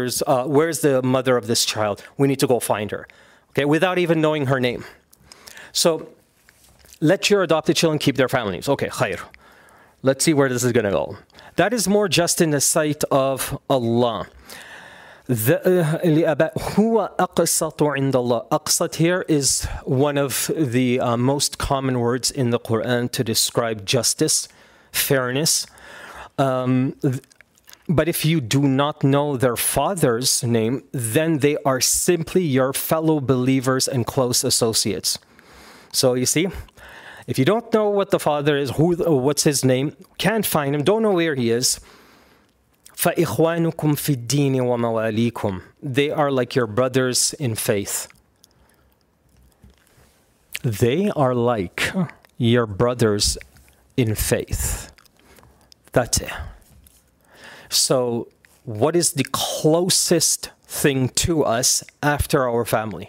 mother of this child? We need to go find her. Okay, without even knowing her name. So, let your adopted children keep their family names. Okay, khair. Let's see where this is going to go. That is more just in the sight of Allah. Huwa aqsatu indallah. Aqsat here is one of the most common words in the Quran to describe justice, fairness. But if you do not know their father's name, then they are simply your fellow believers and close associates. So you see, if you don't know what the father is, what's his name, can't find him, don't know where he is, فَإِخْوَانُكُمْ فِي الدِّينِ وَمَوَالِيكُمْ. They are like your brothers in faith. They are like your brothers in faith. That's it. So, what is the closest thing to us after our family?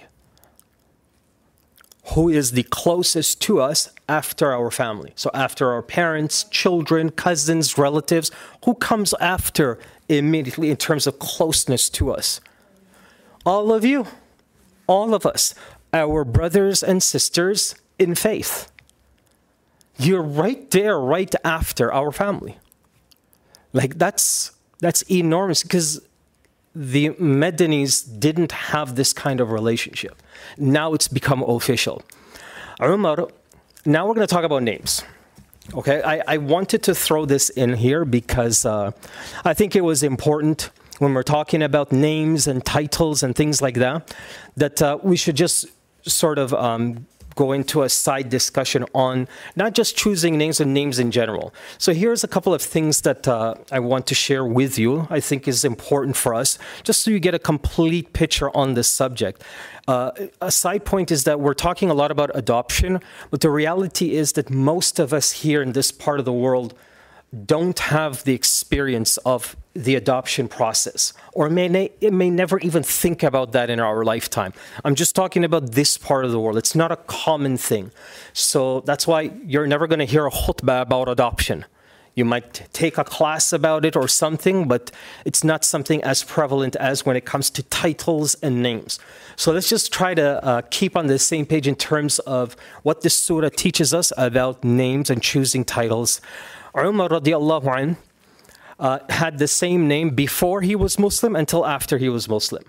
Who is the closest to us after our family? So after our parents, children, cousins, relatives, who comes after immediately in terms of closeness to us? All of you, all of us, our brothers and sisters in faith. You're right there, right after our family. Like that's enormous, because the Madanis didn't have this kind of relationship. Now it's become official. Umar, now we're going to talk about names. Okay, I wanted to throw this in here because I think it was important when we're talking about names and titles and things like that, that we should just sort of go into a side discussion on not just choosing names and names in general. So here's a couple of things that I want to share with you, I think is important for us, just so you get a complete picture on this subject. A side point is that we're talking a lot about adoption, but the reality is that most of us here in this part of the world don't have the experience of the adoption process, or may never even think about that in our lifetime. I'm just talking about this part of the world. It's not a common thing. So that's why you're never going to hear a khutbah about adoption. You might take a class about it or something, but it's not something as prevalent as when it comes to titles and names. So let's just try to keep on the same page in terms of what this surah teaches us about names and choosing titles. Umar radiallahu anh had the same name before he was Muslim until after he was Muslim.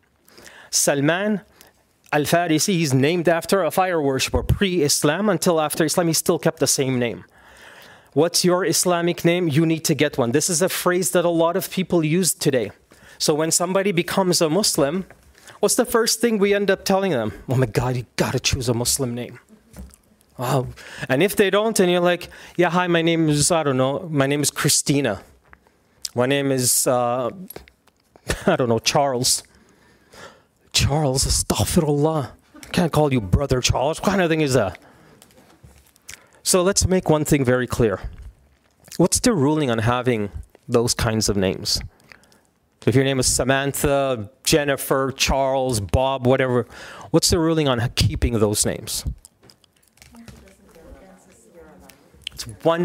Salman al-Farisi, he's named after a fire worshipper pre-Islam. Until after Islam, he still kept the same name. What's your Islamic name? You need to get one. This is a phrase that a lot of people use today. So when somebody becomes a Muslim, what's the first thing we end up telling them? Oh my God, you gotta choose a Muslim name. Wow. And if they don't, and you're like, yeah, hi, my name is, I don't know, my name is Christina. My name is, I don't know, Charles. Charles, astaghfirullah. I can't call you Brother Charles. What kind of thing is that? So let's make one thing very clear. What's the ruling on having those kinds of names? If your name is Samantha, Jennifer, Charles, Bob, whatever, what's the ruling on keeping those names? It's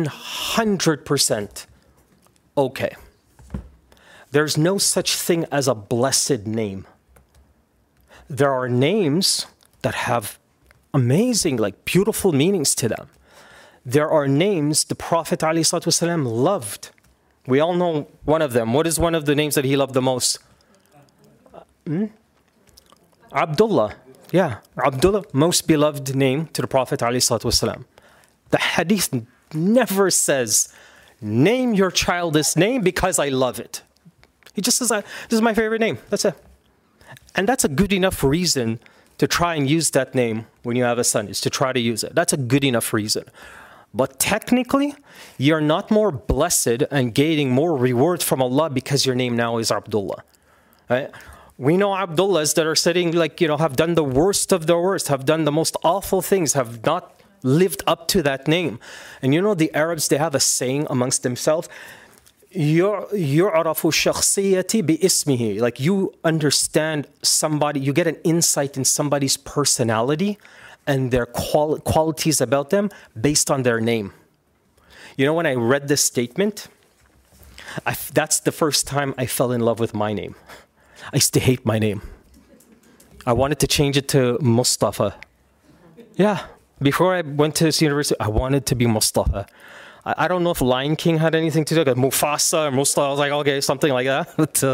100% okay. There's no such thing as a blessed name. There are names that have amazing, like beautiful meanings to them. There are names the Prophet ﷺ loved. We all know one of them. What is one of the names that he loved the most? Abdullah. Yeah, Abdullah, most beloved name to the Prophet ﷺ. The hadith never says, name your child this name because I love it. He just says, this is my favorite name. That's it. And that's a good enough reason to try and use that name when you have a son, is to try to use it. That's a good enough reason. But technically, you're not more blessed and gaining more reward from Allah because your name now is Abdullah. Right? We know Abdullahs that are sitting have done the worst of the worst, have done the most awful things, have not lived up to that name. And you know the Arabs, they have a saying amongst themselves, يُعْرَفُ شَخْصِيَّتِ بِإِسْمِهِ. Like you understand somebody, you get an insight in somebody's personality and their qualities about them based on their name. You know, when I read this statement, that's the first time I fell in love with my name. I used to hate my name. I wanted to change it to Mustafa. Yeah, before I went to this university, I wanted to be Mustafa. I don't know if Lion King had anything to do with Mufasa or Mustafa. I was like, okay, something like that.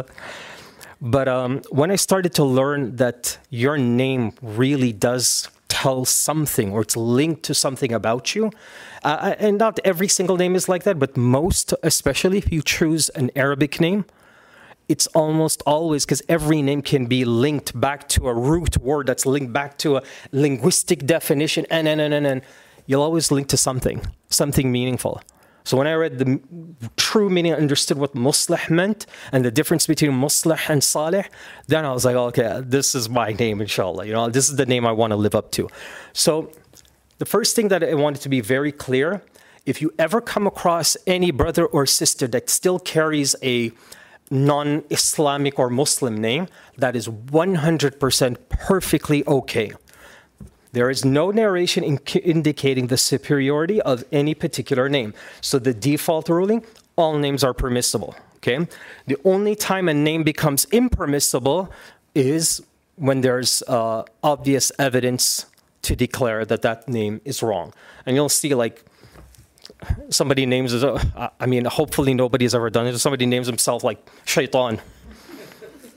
But when I started to learn that your name really does tell something, or it's linked to something about you, and not every single name is like that, but most, especially if you choose an Arabic name, it's almost always, because every name can be linked back to a root word that's linked back to a linguistic definition, and you'll always link to something meaningful. So when I read the true meaning, I understood what muslih meant and the difference between muslih and salih, then I was like, okay, this is my name, inshallah. You know, this is the name I want to live up to. So the first thing that I wanted to be very clear, if you ever come across any brother or sister that still carries a non-Islamic or Muslim name, that is 100% perfectly okay. There is no narration indicating the superiority of any particular name. So the default ruling, all names are permissible, okay? The only time a name becomes impermissible is when there's obvious evidence to declare that that name is wrong. And you'll see, like, somebody names, hopefully nobody's ever done it. Somebody names himself like Shaitan.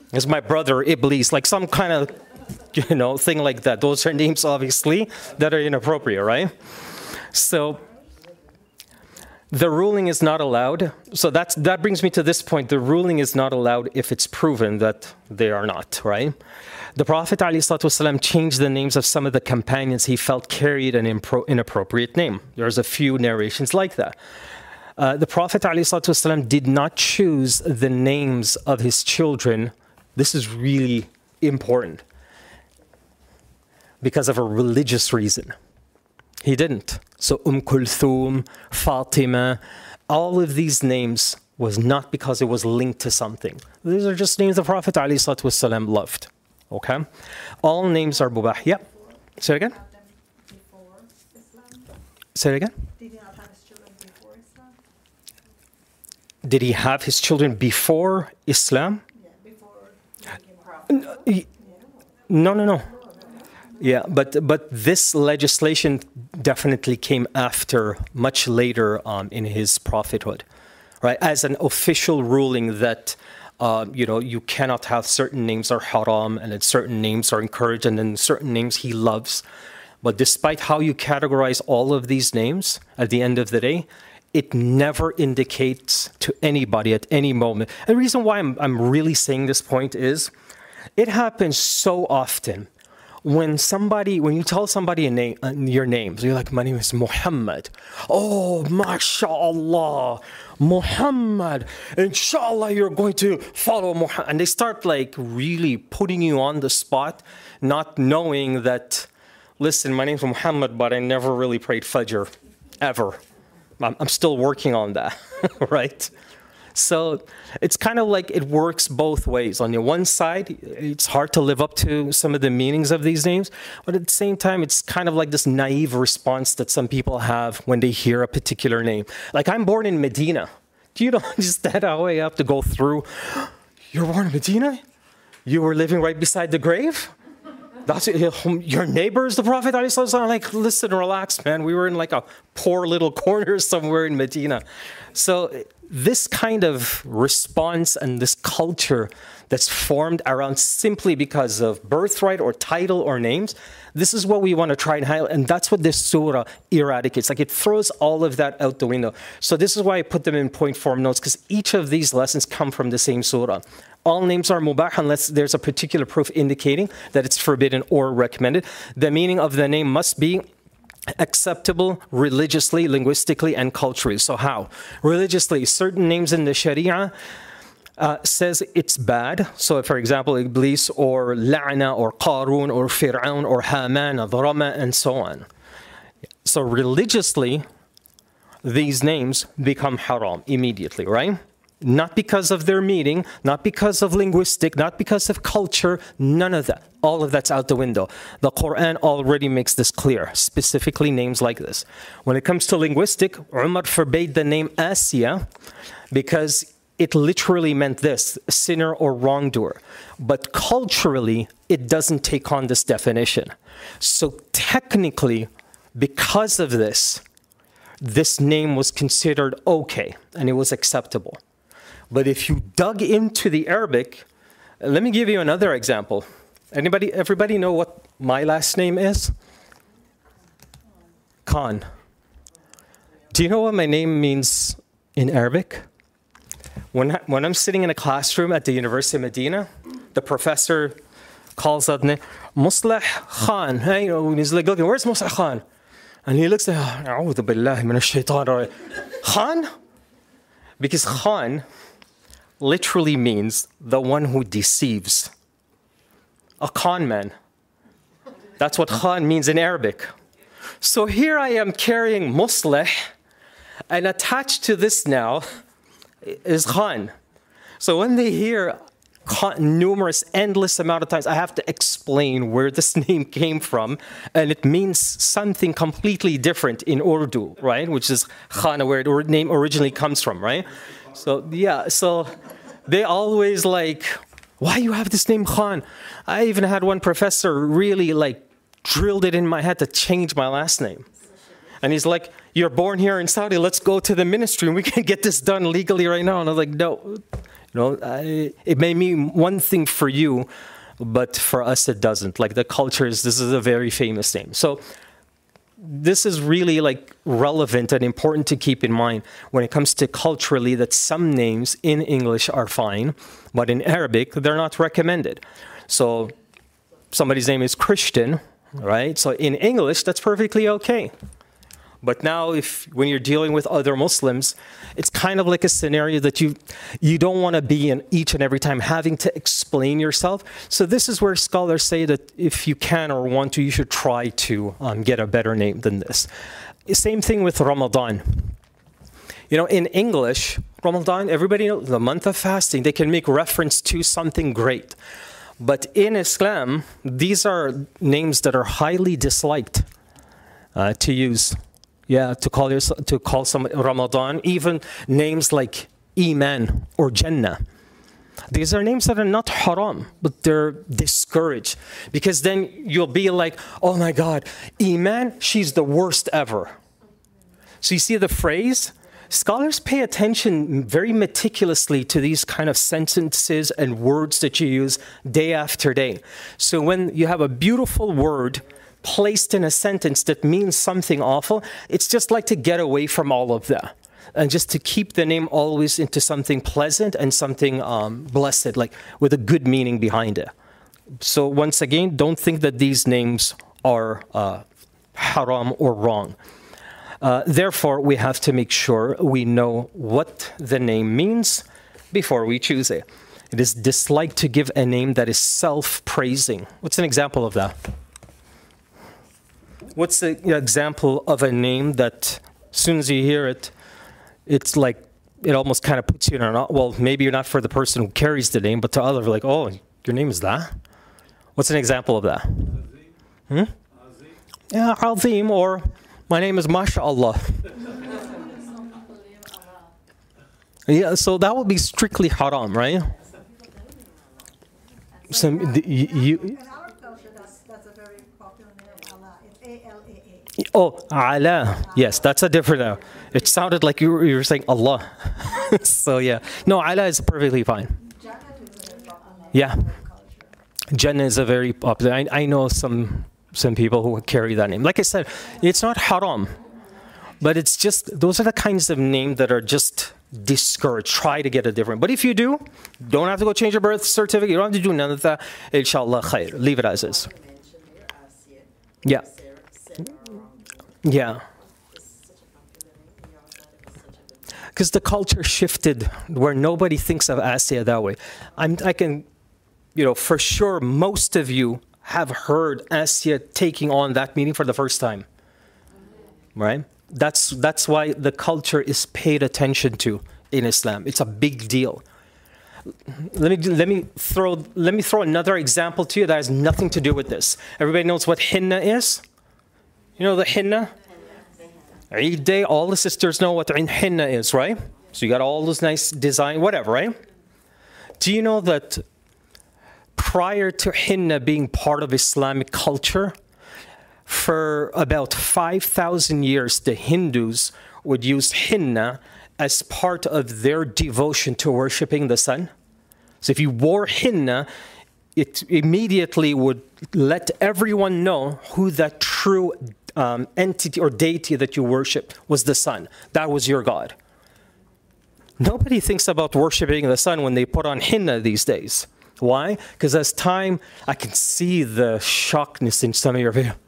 It's my brother Iblis, like some kind of, thing like that. Those are names, obviously, that are inappropriate, right? So the ruling is not allowed. So that brings me to this point. The ruling is not allowed if it's proven that they are not, right? The Prophet ﷺ changed the names of some of the companions he felt carried an inappropriate name. There's a few narrations like that. The Prophet ﷺ did not choose the names of his children. This is really important. Because of a religious reason. He didn't. So Kulthum, Fatima, all of these names was not because it was linked to something. These are just names the Prophet ﷺ loved. Okay? All names are mubah. Yep. Say it again. Say it again. Did he not have his children before Islam? Did he have his children before Islam? Yeah, before he became a No. Yeah, but this legislation definitely came after, much later in his prophethood, right? As an official ruling that, you cannot have certain names are haram and that certain names are encouraged and then certain names he loves. But despite how you categorize all of these names, at the end of the day, it never indicates to anybody at any moment. And the reason why I'm really saying this point is, it happens so often. When you tell somebody a name, your name, so you're like, my name is Muhammad. Oh, mashallah, Muhammad. Inshallah, you're going to follow Muhammad. And they start like really putting you on the spot, not knowing that, listen, my name's Muhammad, but I never really prayed Fajr, ever. I'm still working on that, right? So it's kind of like it works both ways. On the one side, it's hard to live up to some of the meanings of these names, but at the same time, it's kind of like this naive response that some people have when they hear a particular name. Like, I'm born in Medina. Do you know just that how I have to go through? You're born in Medina? You were living right beside the grave? That's your neighbor is the Prophet. I'm like, listen, relax, man. We were in like a poor little corner somewhere in Medina. So this kind of response and this culture that's formed around simply because of birthright or title or names, this is what we want to try and highlight. And that's what this surah eradicates. Like, it throws all of that out the window. So this is why I put them in point form notes, because each of these lessons come from the same surah. All names are mubah unless there's a particular proof indicating that it's forbidden or recommended. The meaning of the name must be acceptable religiously, linguistically, and culturally. So how? Religiously, certain names in the Sharia says it's bad. So for example, Iblis or La'na or Qarun or Fir'aun or Haman or Dharma and so on. So religiously, these names become haram immediately, right? Not because of their meaning, not because of linguistic, not because of culture, none of that. All of that's out the window. The Quran already makes this clear, specifically names like this. When it comes to linguistic, Umar forbade the name Asiya because it literally meant this, sinner or wrongdoer. But culturally, it doesn't take on this definition. So technically, because of this name was considered okay and it was acceptable. But if you dug into the Arabic, let me give you another example. Everybody know what my last name is? Khan. Do you know what my name means in Arabic? When I'm sitting in a classroom at the University of Medina, the professor calls out me, Musleh Khan. Hey, and he's like, looking, where's Musleh Khan? And he looks at, A'udhu billahi minash shaitan rajim. Khan? Because Khan literally means the one who deceives. A con man. That's what Khan means in Arabic. So here I am carrying Musleh, and attached to this now is Khan. So when they hear numerous, endless amount of times, I have to explain where this name came from, and it means something completely different in Urdu, right? Which is Khan, where the name originally comes from, right? So yeah, so they always like, why you have this name Khan? I even had one professor really like drilled it in my head to change my last name. And he's like, you're born here in Saudi, let's go to the ministry and we can get this done legally right now. And I was like, no, It may mean one thing for you, but for us it doesn't. Like the culture is, this is a very famous name. So this is really like relevant and important to keep in mind when it comes to culturally that some names in English are fine, but in Arabic, they're not recommended. So somebody's name is Christian, right? So in English, that's perfectly okay. But now when you're dealing with other Muslims, it's kind of like a scenario that you don't want to be in each and every time having to explain yourself. So this is where scholars say that if you can or want to, you should try to get a better name than this. Same thing with Ramadan. In English, Ramadan, everybody knows the month of fasting. They can make reference to something great. But in Islam, these are names that are highly disliked to use. Yeah, to call some Ramadan, even names like Iman or Jannah. These are names that are not haram, but they're discouraged. Because then you'll be like, oh my God, Iman, she's the worst ever. So you see the phrase? Scholars pay attention very meticulously to these kind of sentences and words that you use day after day. So when you have a beautiful word placed in a sentence that means something awful, it's just like to get away from all of that and just to keep the name always into something pleasant and something blessed, like with a good meaning behind it. So once again, don't think that these names are haram or wrong. Therefore, we have to make sure we know what the name means before we choose it. It is disliked to give a name that is self-praising. What's an example of that? What's the example of a name that, as soon as you hear it, it's like, it almost kind of puts you in well, maybe you're not for the person who carries the name, but to others, like, oh, your name is that? What's an example of that? Yeah, Azim, or my name is MashaAllah. Yeah, so that would be strictly haram, right? So In our culture, that's a very popular name, Allah. It's A-L-A-A. Oh, Allah. Yes, that's a different. It sounded like you were saying Allah. So yeah, no, Allah is perfectly fine. Jannah is a very popular name Yeah, in our culture. Jannah is a very popular. I know some people who carry that name. Like I said, it's not haram, but it's just those are the kinds of names that are just discouraged. Try to get a different. But if you do, don't have to go change your birth certificate. You don't have to do none of that. Inshallah, khair. Leave it as is. Yeah. Yeah. Because the culture shifted where nobody thinks of Asiya that way. I can, for sure, most of you have heard Asiya taking on that meaning for the first time, right? That's why the culture is paid attention to in Islam. It's a big deal. Let me throw another example to you that has nothing to do with this. Everybody knows what henna is? You know the henna? Eid Day, all the sisters know what henna is, right? So you got all those nice design, whatever, right? Do you know that prior to henna being part of Islamic culture, for about 5,000 years, the Hindus would use henna as part of their devotion to worshiping the sun? So if you wore henna, it immediately would let everyone know who that true entity or deity that you worship was the sun. That was your God. Nobody thinks about worshiping the sun when they put on henna these days. Why? Because as time, I can see the shockness in some of your videos.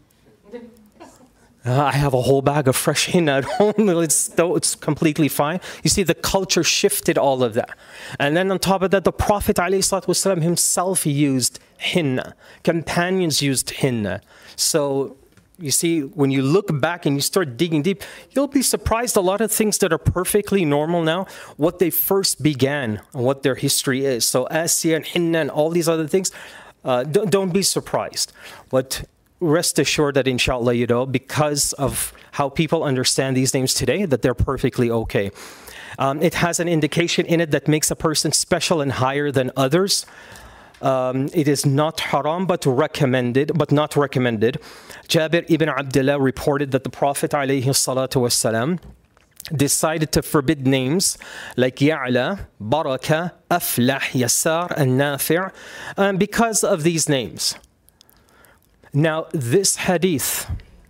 I have a whole bag of fresh henna at home. It's completely fine. You see, the culture shifted all of that. And then on top of that, the Prophet ﷺ himself used henna. Companions used henna. So you see, when you look back and you start digging deep, you'll be surprised a lot of things that are perfectly normal now, what they first began and what their history is. So Asiya and henna and all these other things, don't be surprised. But rest assured that inshallah, because of how people understand these names today, that they're perfectly okay. It has an indication in it that makes a person special and higher than others. It is not haram, but not recommended. Jabir ibn Abdullah reported that the Prophet ﷺ decided to forbid names like Ya'la, Baraka, Aflah, Yasar, and Nafi' because of these names. Now, this hadith,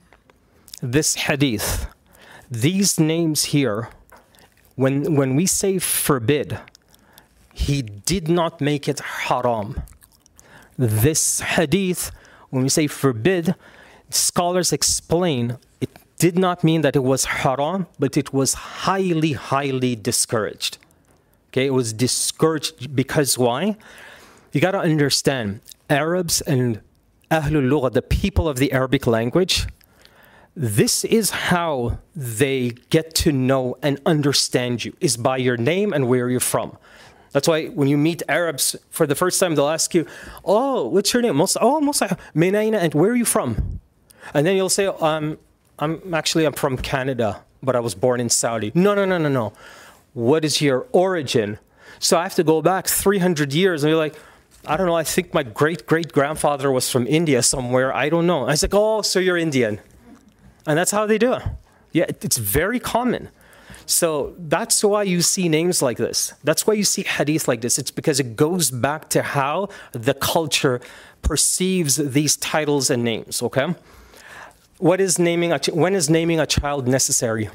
these names here, when we say forbid, he did not make it haram. This hadith, when we say forbid, scholars explain it did not mean that it was haram, but it was highly, highly discouraged. Okay, it was discouraged because why? You got to understand, Arabs and Ahlul Lugha, the people of the Arabic language, this is how they get to know and understand you, is by your name and where you're from. That's why when you meet Arabs for the first time, they'll ask you, oh, what's your name? Musa, min ayna, and where are you from? And then you'll say, I'm from Canada, but I was born in Saudi. No. What is your origin? So I have to go back 300 years and you're like, I don't know, I think my great-great-grandfather was from India somewhere. I don't know. I was like, oh, so you're Indian. And that's how they do it. Yeah, it's very common. So that's why you see names like this. That's why you see hadith like this. It's because it goes back to how the culture perceives these titles and names, okay? When is naming a child necessary?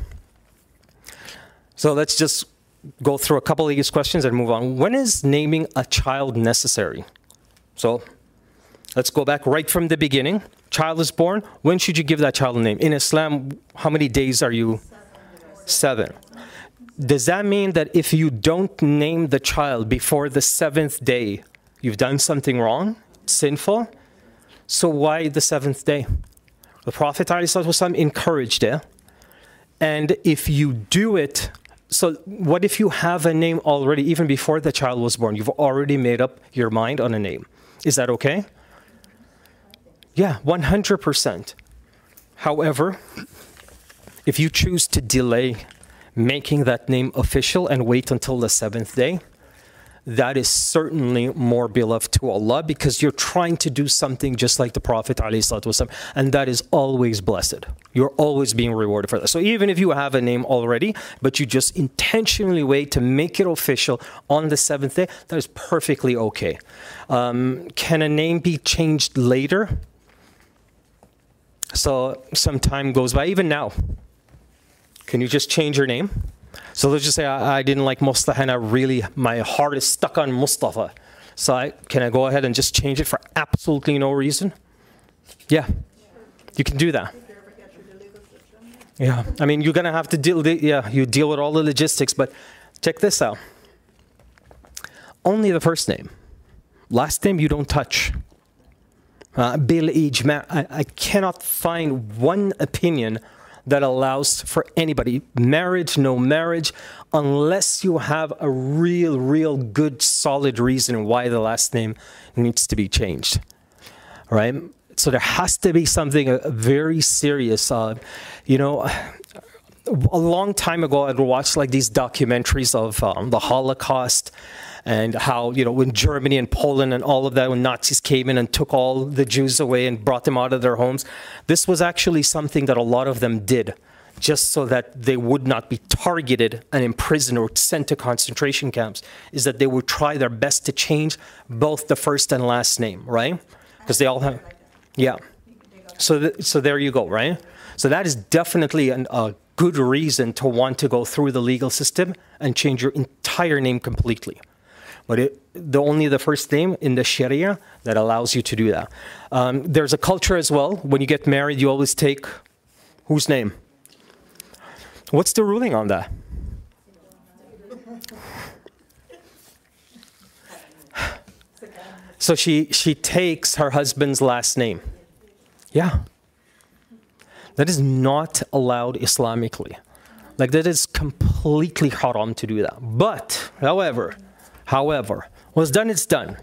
So let's just go through a couple of these questions and move on. When is naming a child necessary? So let's go back right from the beginning. Child is born. When should you give that child a name? In Islam, how many days are you? 7. Does that mean that if you don't name the child before the 7th day, you've done something wrong, sinful? So why the 7th day? The Prophet ﷺ encouraged it. And if you do it, so what if you have a name already, even before the child was born? You've already made up your mind on a name. Is that okay? Yeah, 100%. However, if you choose to delay making that name official and wait until the 7th day, that is certainly more beloved to Allah because you're trying to do something just like the Prophet ﷺ, and that is always blessed. You're always being rewarded for that. So even if you have a name already, but you just intentionally wait to make it official on the 7th day, that is perfectly okay. Can a name be changed later? So some time goes by, even now. Can you just change your name? So let's just say I didn't like Mustafa and my heart is stuck on Mustafa. So can I go ahead and just change it for absolutely no reason? Yeah, you can do that. Yeah, I mean, you're going to have to deal with all the logistics, but check this out. Only the first name. Last name you don't touch. Bil ijma', I cannot find one opinion that allows for anybody, marriage, no marriage, unless you have a real good, solid reason why the last name needs to be changed, right? So there has to be something very serious. A long time ago, I'd watched like these documentaries of the Holocaust, and how, when Germany and Poland and all of that, when Nazis came in and took all the Jews away and brought them out of their homes, this was actually something that a lot of them did just so that they would not be targeted and imprisoned or sent to concentration camps, is that they would try their best to change both the first and last name, right? Because they all have, yeah. So there you go, right? So that is definitely a good reason to want to go through the legal system and change your entire name completely. But only the first name in the Sharia that allows you to do that. There's a culture as well. When you get married, you always take whose name? What's the ruling on that? So she takes her husband's last name. Yeah. That is not allowed Islamically. Like, that is completely haram to do that. But, however, what's done, it's done,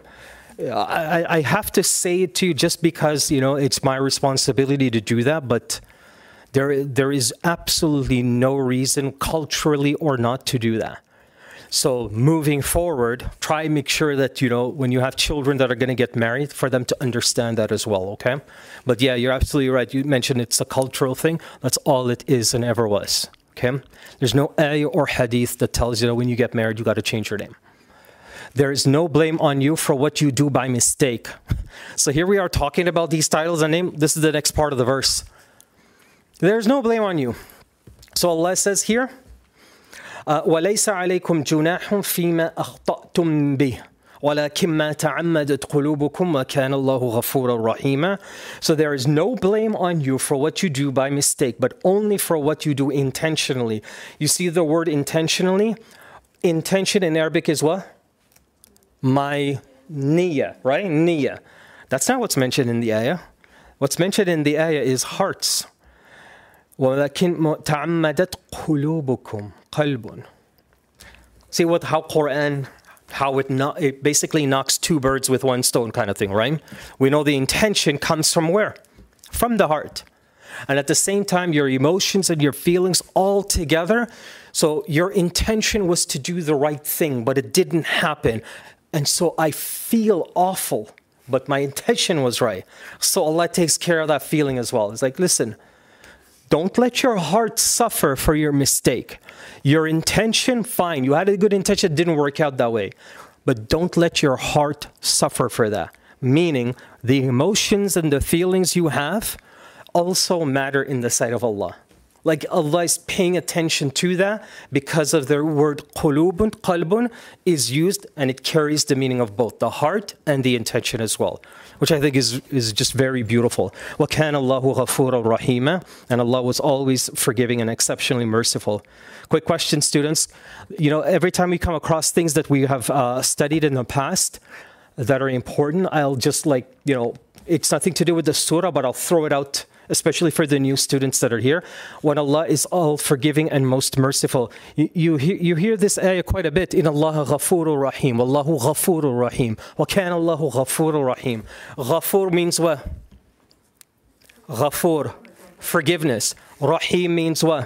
I have to say it to you just because, it's my responsibility to do that, but there is absolutely no reason, culturally or not, to do that. So moving forward, try and make sure that, when you have children that are going to get married, for them to understand that as well, okay? But yeah, you're absolutely right. You mentioned it's a cultural thing. That's all it is and ever was. Okay? There's no ayah or hadith that tells you that when you get married, you got to change your name. There is no blame on you for what you do by mistake. So here we are talking about these titles and name. This is the next part of the verse. There's no blame on you. So Allah says here, وَلَيْسَ عَلَيْكُمْ جُنَاحٌ فِيمَا أَخْطَأْتُمْ بِهِ وَلَكِنْ مَا تَعَمَّدَتْ قُلُوبُكُمْ وَكَانَ اللَّهُ غَفُورًا رَحِيمًا. So there is no blame on you for what you do by mistake, but only for what you do intentionally. You see the word intentionally? Intention in Arabic is what? My niyyah, right? Niyyah. That's not what's mentioned in the ayah. What's mentioned in the ayah is hearts. وَلَكِنْ تَعَمَّدَتْ قُلُوبُكُمْ قَلْبٌ. See how Quran, how it basically knocks two birds with one stone kind of thing, right? We know the intention comes from where? From the heart. And at the same time, your emotions and your feelings all together. So your intention was to do the right thing, but it didn't happen. And so I feel awful, but my intention was right. So Allah takes care of that feeling as well. It's like, listen, don't let your heart suffer for your mistake. Your intention, fine. You had a good intention, it didn't work out that way. But don't let your heart suffer for that. Meaning, the emotions and the feelings you have also matter in the sight of Allah. Like Allah is paying attention to that because of the word qulubun, qalbun is used and it carries the meaning of both the heart and the intention as well, which I think is just very beautiful. وَكَانَ اللَّهُ غَفُورًا رَحِيمًا. And Allah was always forgiving and exceptionally merciful. Quick question, students. You know, every time we come across things that we have studied in the past that are important, I'll just it's nothing to do with the surah, but I'll throw it out, especially for the new students that are here. When Allah is all forgiving and most merciful. You hear this ayah quite a bit. In Allah ghafurur rahim. Allahu ghafurur rahim. Wa kana Allahu ghafurur rahim. Ghafur means what? Ghafur, forgiveness. Rahim means what?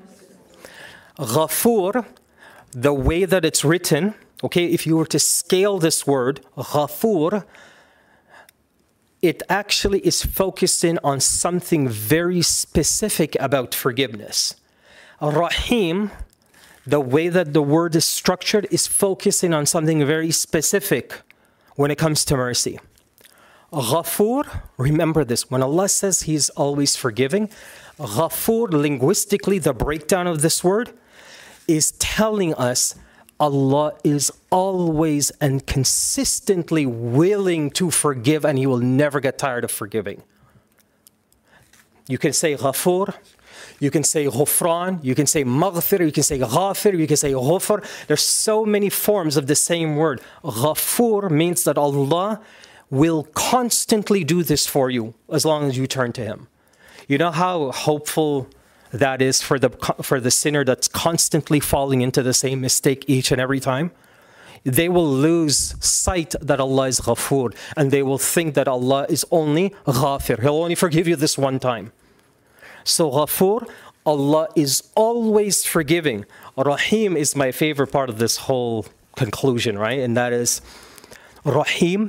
Ghafur, the way that it's written, okay, if you were to scale this word, ghafur, it actually is focusing on something very specific about forgiveness. Rahim, the way that the word is structured, is focusing on something very specific when it comes to mercy. Ghafur, remember this, when Allah says He's always forgiving, Ghafur, linguistically, the breakdown of this word is telling us Allah is always and consistently willing to forgive, and He will never get tired of forgiving. You can say ghafur, you can say ghufran, you can say maghfir, you can say ghafir, you can say ghufr. There's so many forms of the same word. Ghafur means that Allah will constantly do this for you as long as you turn to Him. You know how hopeful that is for the sinner that's constantly falling into the same mistake each and every time? They will lose sight that Allah is Ghafur, and they will think that Allah is only Ghafir. He'll only forgive you this one time. So Ghafur, Allah is always forgiving. Rahim is my favorite part of this whole conclusion, right? And that is, Rahim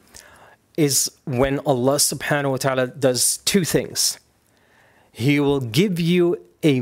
is when Allah subhanahu wa ta'ala does two things. He will give you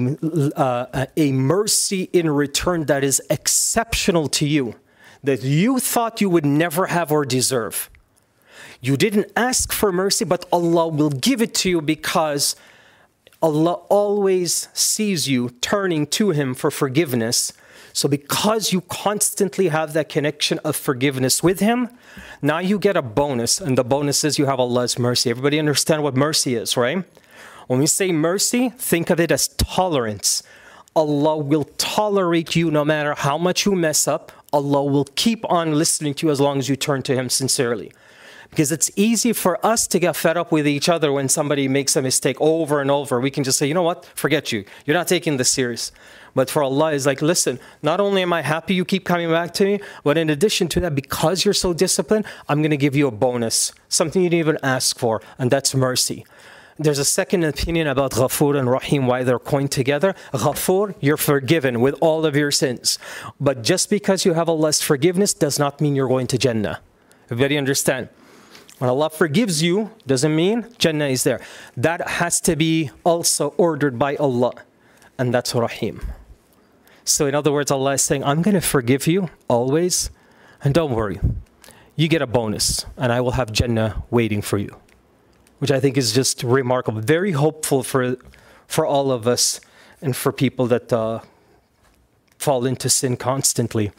a mercy in return that is exceptional to you, that you thought you would never have or deserve. You didn't ask for mercy, but Allah will give it to you because Allah always sees you turning to Him for forgiveness. So because you constantly have that connection of forgiveness with Him, now you get a bonus, and the bonus is you have Allah's mercy. Everybody understand what mercy is, right? When we say mercy, think of it as tolerance. Allah will tolerate you no matter how much you mess up. Allah will keep on listening to you as long as you turn to Him sincerely. Because it's easy for us to get fed up with each other when somebody makes a mistake over and over. We can just say, you know what, forget you. You're not taking this serious. But for Allah, it's like, listen, not only am I happy you keep coming back to me, but in addition to that, because you're so disciplined, I'm going to give you a bonus, something you didn't even ask for, and that's mercy. There's a second opinion about Ghafur and Rahim, why they're coined together. Ghafur, you're forgiven with all of your sins. But just because you have Allah's forgiveness does not mean you're going to Jannah. Everybody understand? When Allah forgives you, doesn't mean Jannah is there. That has to be also ordered by Allah. and that's Rahim. So in other words, Allah is saying, I'm going to forgive you always, and don't worry. You get a bonus, and I will have Jannah waiting for you. Which I think is just remarkable. Very hopeful for all of us and for people that fall into sin constantly.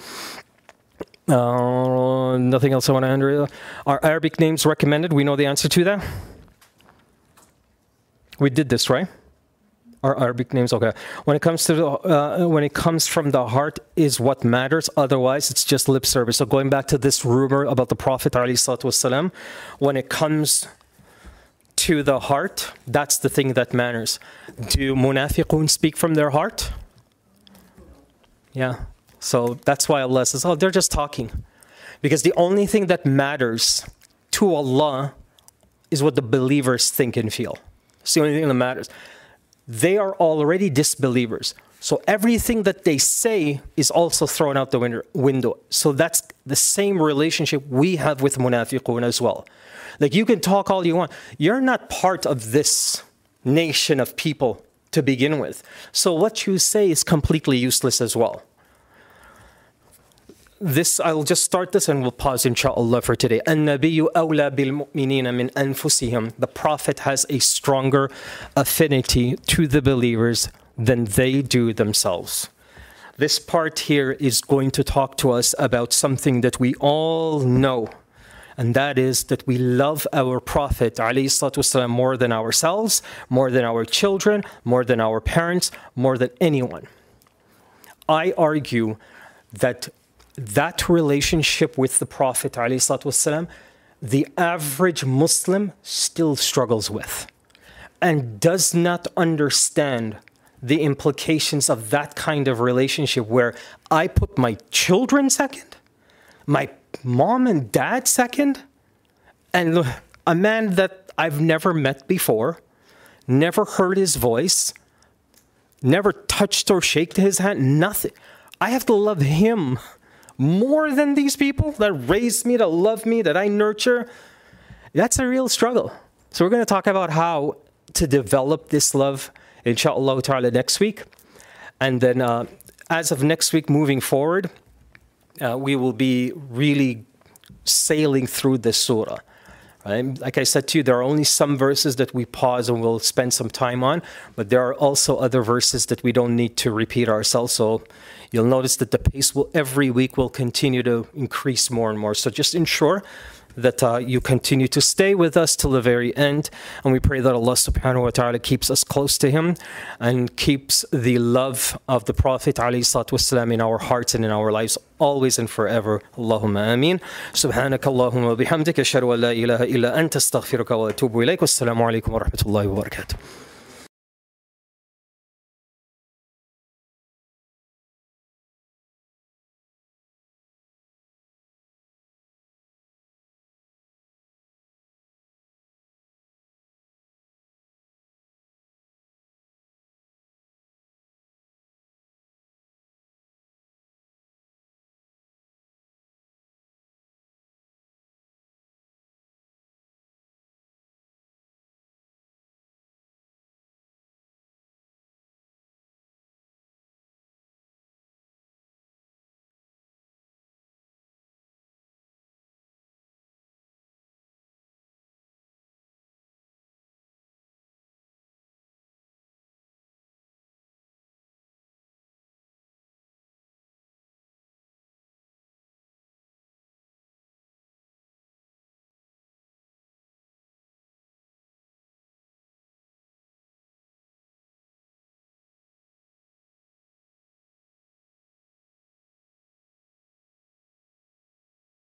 Nothing else I want to enter. Are Arabic names recommended? We know the answer to that. We did this, right? Are Arabic names okay? When it comes to when it comes from the heart is what matters. Otherwise, it's just lip service. So going back to this rumor about the Prophet ﷺ, when it comes to the heart, that's the thing that matters. Do munafiqun speak from their heart? Yeah. So that's why Allah says, oh, they're just talking. Because the only thing that matters to Allah is what the believers think and feel. It's the only thing that matters. They are already disbelievers. So everything that they say is also thrown out the window. So that's the same relationship we have with munafiqun as well. Like you can talk all you want. You're not part of this nation of people to begin with. So what you say is completely useless as well. I'll just start this and we'll pause inshallah for today. النبي أولى بالمؤمنين من أنفسهم. The Prophet has a stronger affinity to the believers than they do themselves. This part here is going to talk to us about something that we all know. And that is that we love our Prophet ﷺ more than ourselves, more than our children, more than our parents, more than anyone. I argue that relationship with the Prophet ﷺ, the average Muslim still struggles with and does not understand the implications of that kind of relationship where I put my children second, my mom and dad second, and a man that I've never met before, never heard his voice, never touched or shaken his hand, nothing. I have to love him more than these people that raised me, that love me, that I nurture. That's a real struggle. So we're going to talk about how to develop this love, inshallah ta'ala, next week. And then as of next week moving forward, we will be really sailing through this surah. Right? Like I said to you, there are only some verses that we pause and we'll spend some time on, but there are also other verses that we don't need to repeat ourselves. So you'll notice that the pace every week will continue to increase more and more. So just ensure that you continue to stay with us till the very end. And we pray that Allah subhanahu wa ta'ala keeps us close to Him and keeps the love of the Prophet ﷺ in our hearts and in our lives always and forever. Allahumma ameen. Subhanaka Allahumma bihamdika ashhadu an la ilaha illa anta astaghfiruka wa atubu ilayk. Wassalamu alaikum wa rahmatullahi wa barakatuh.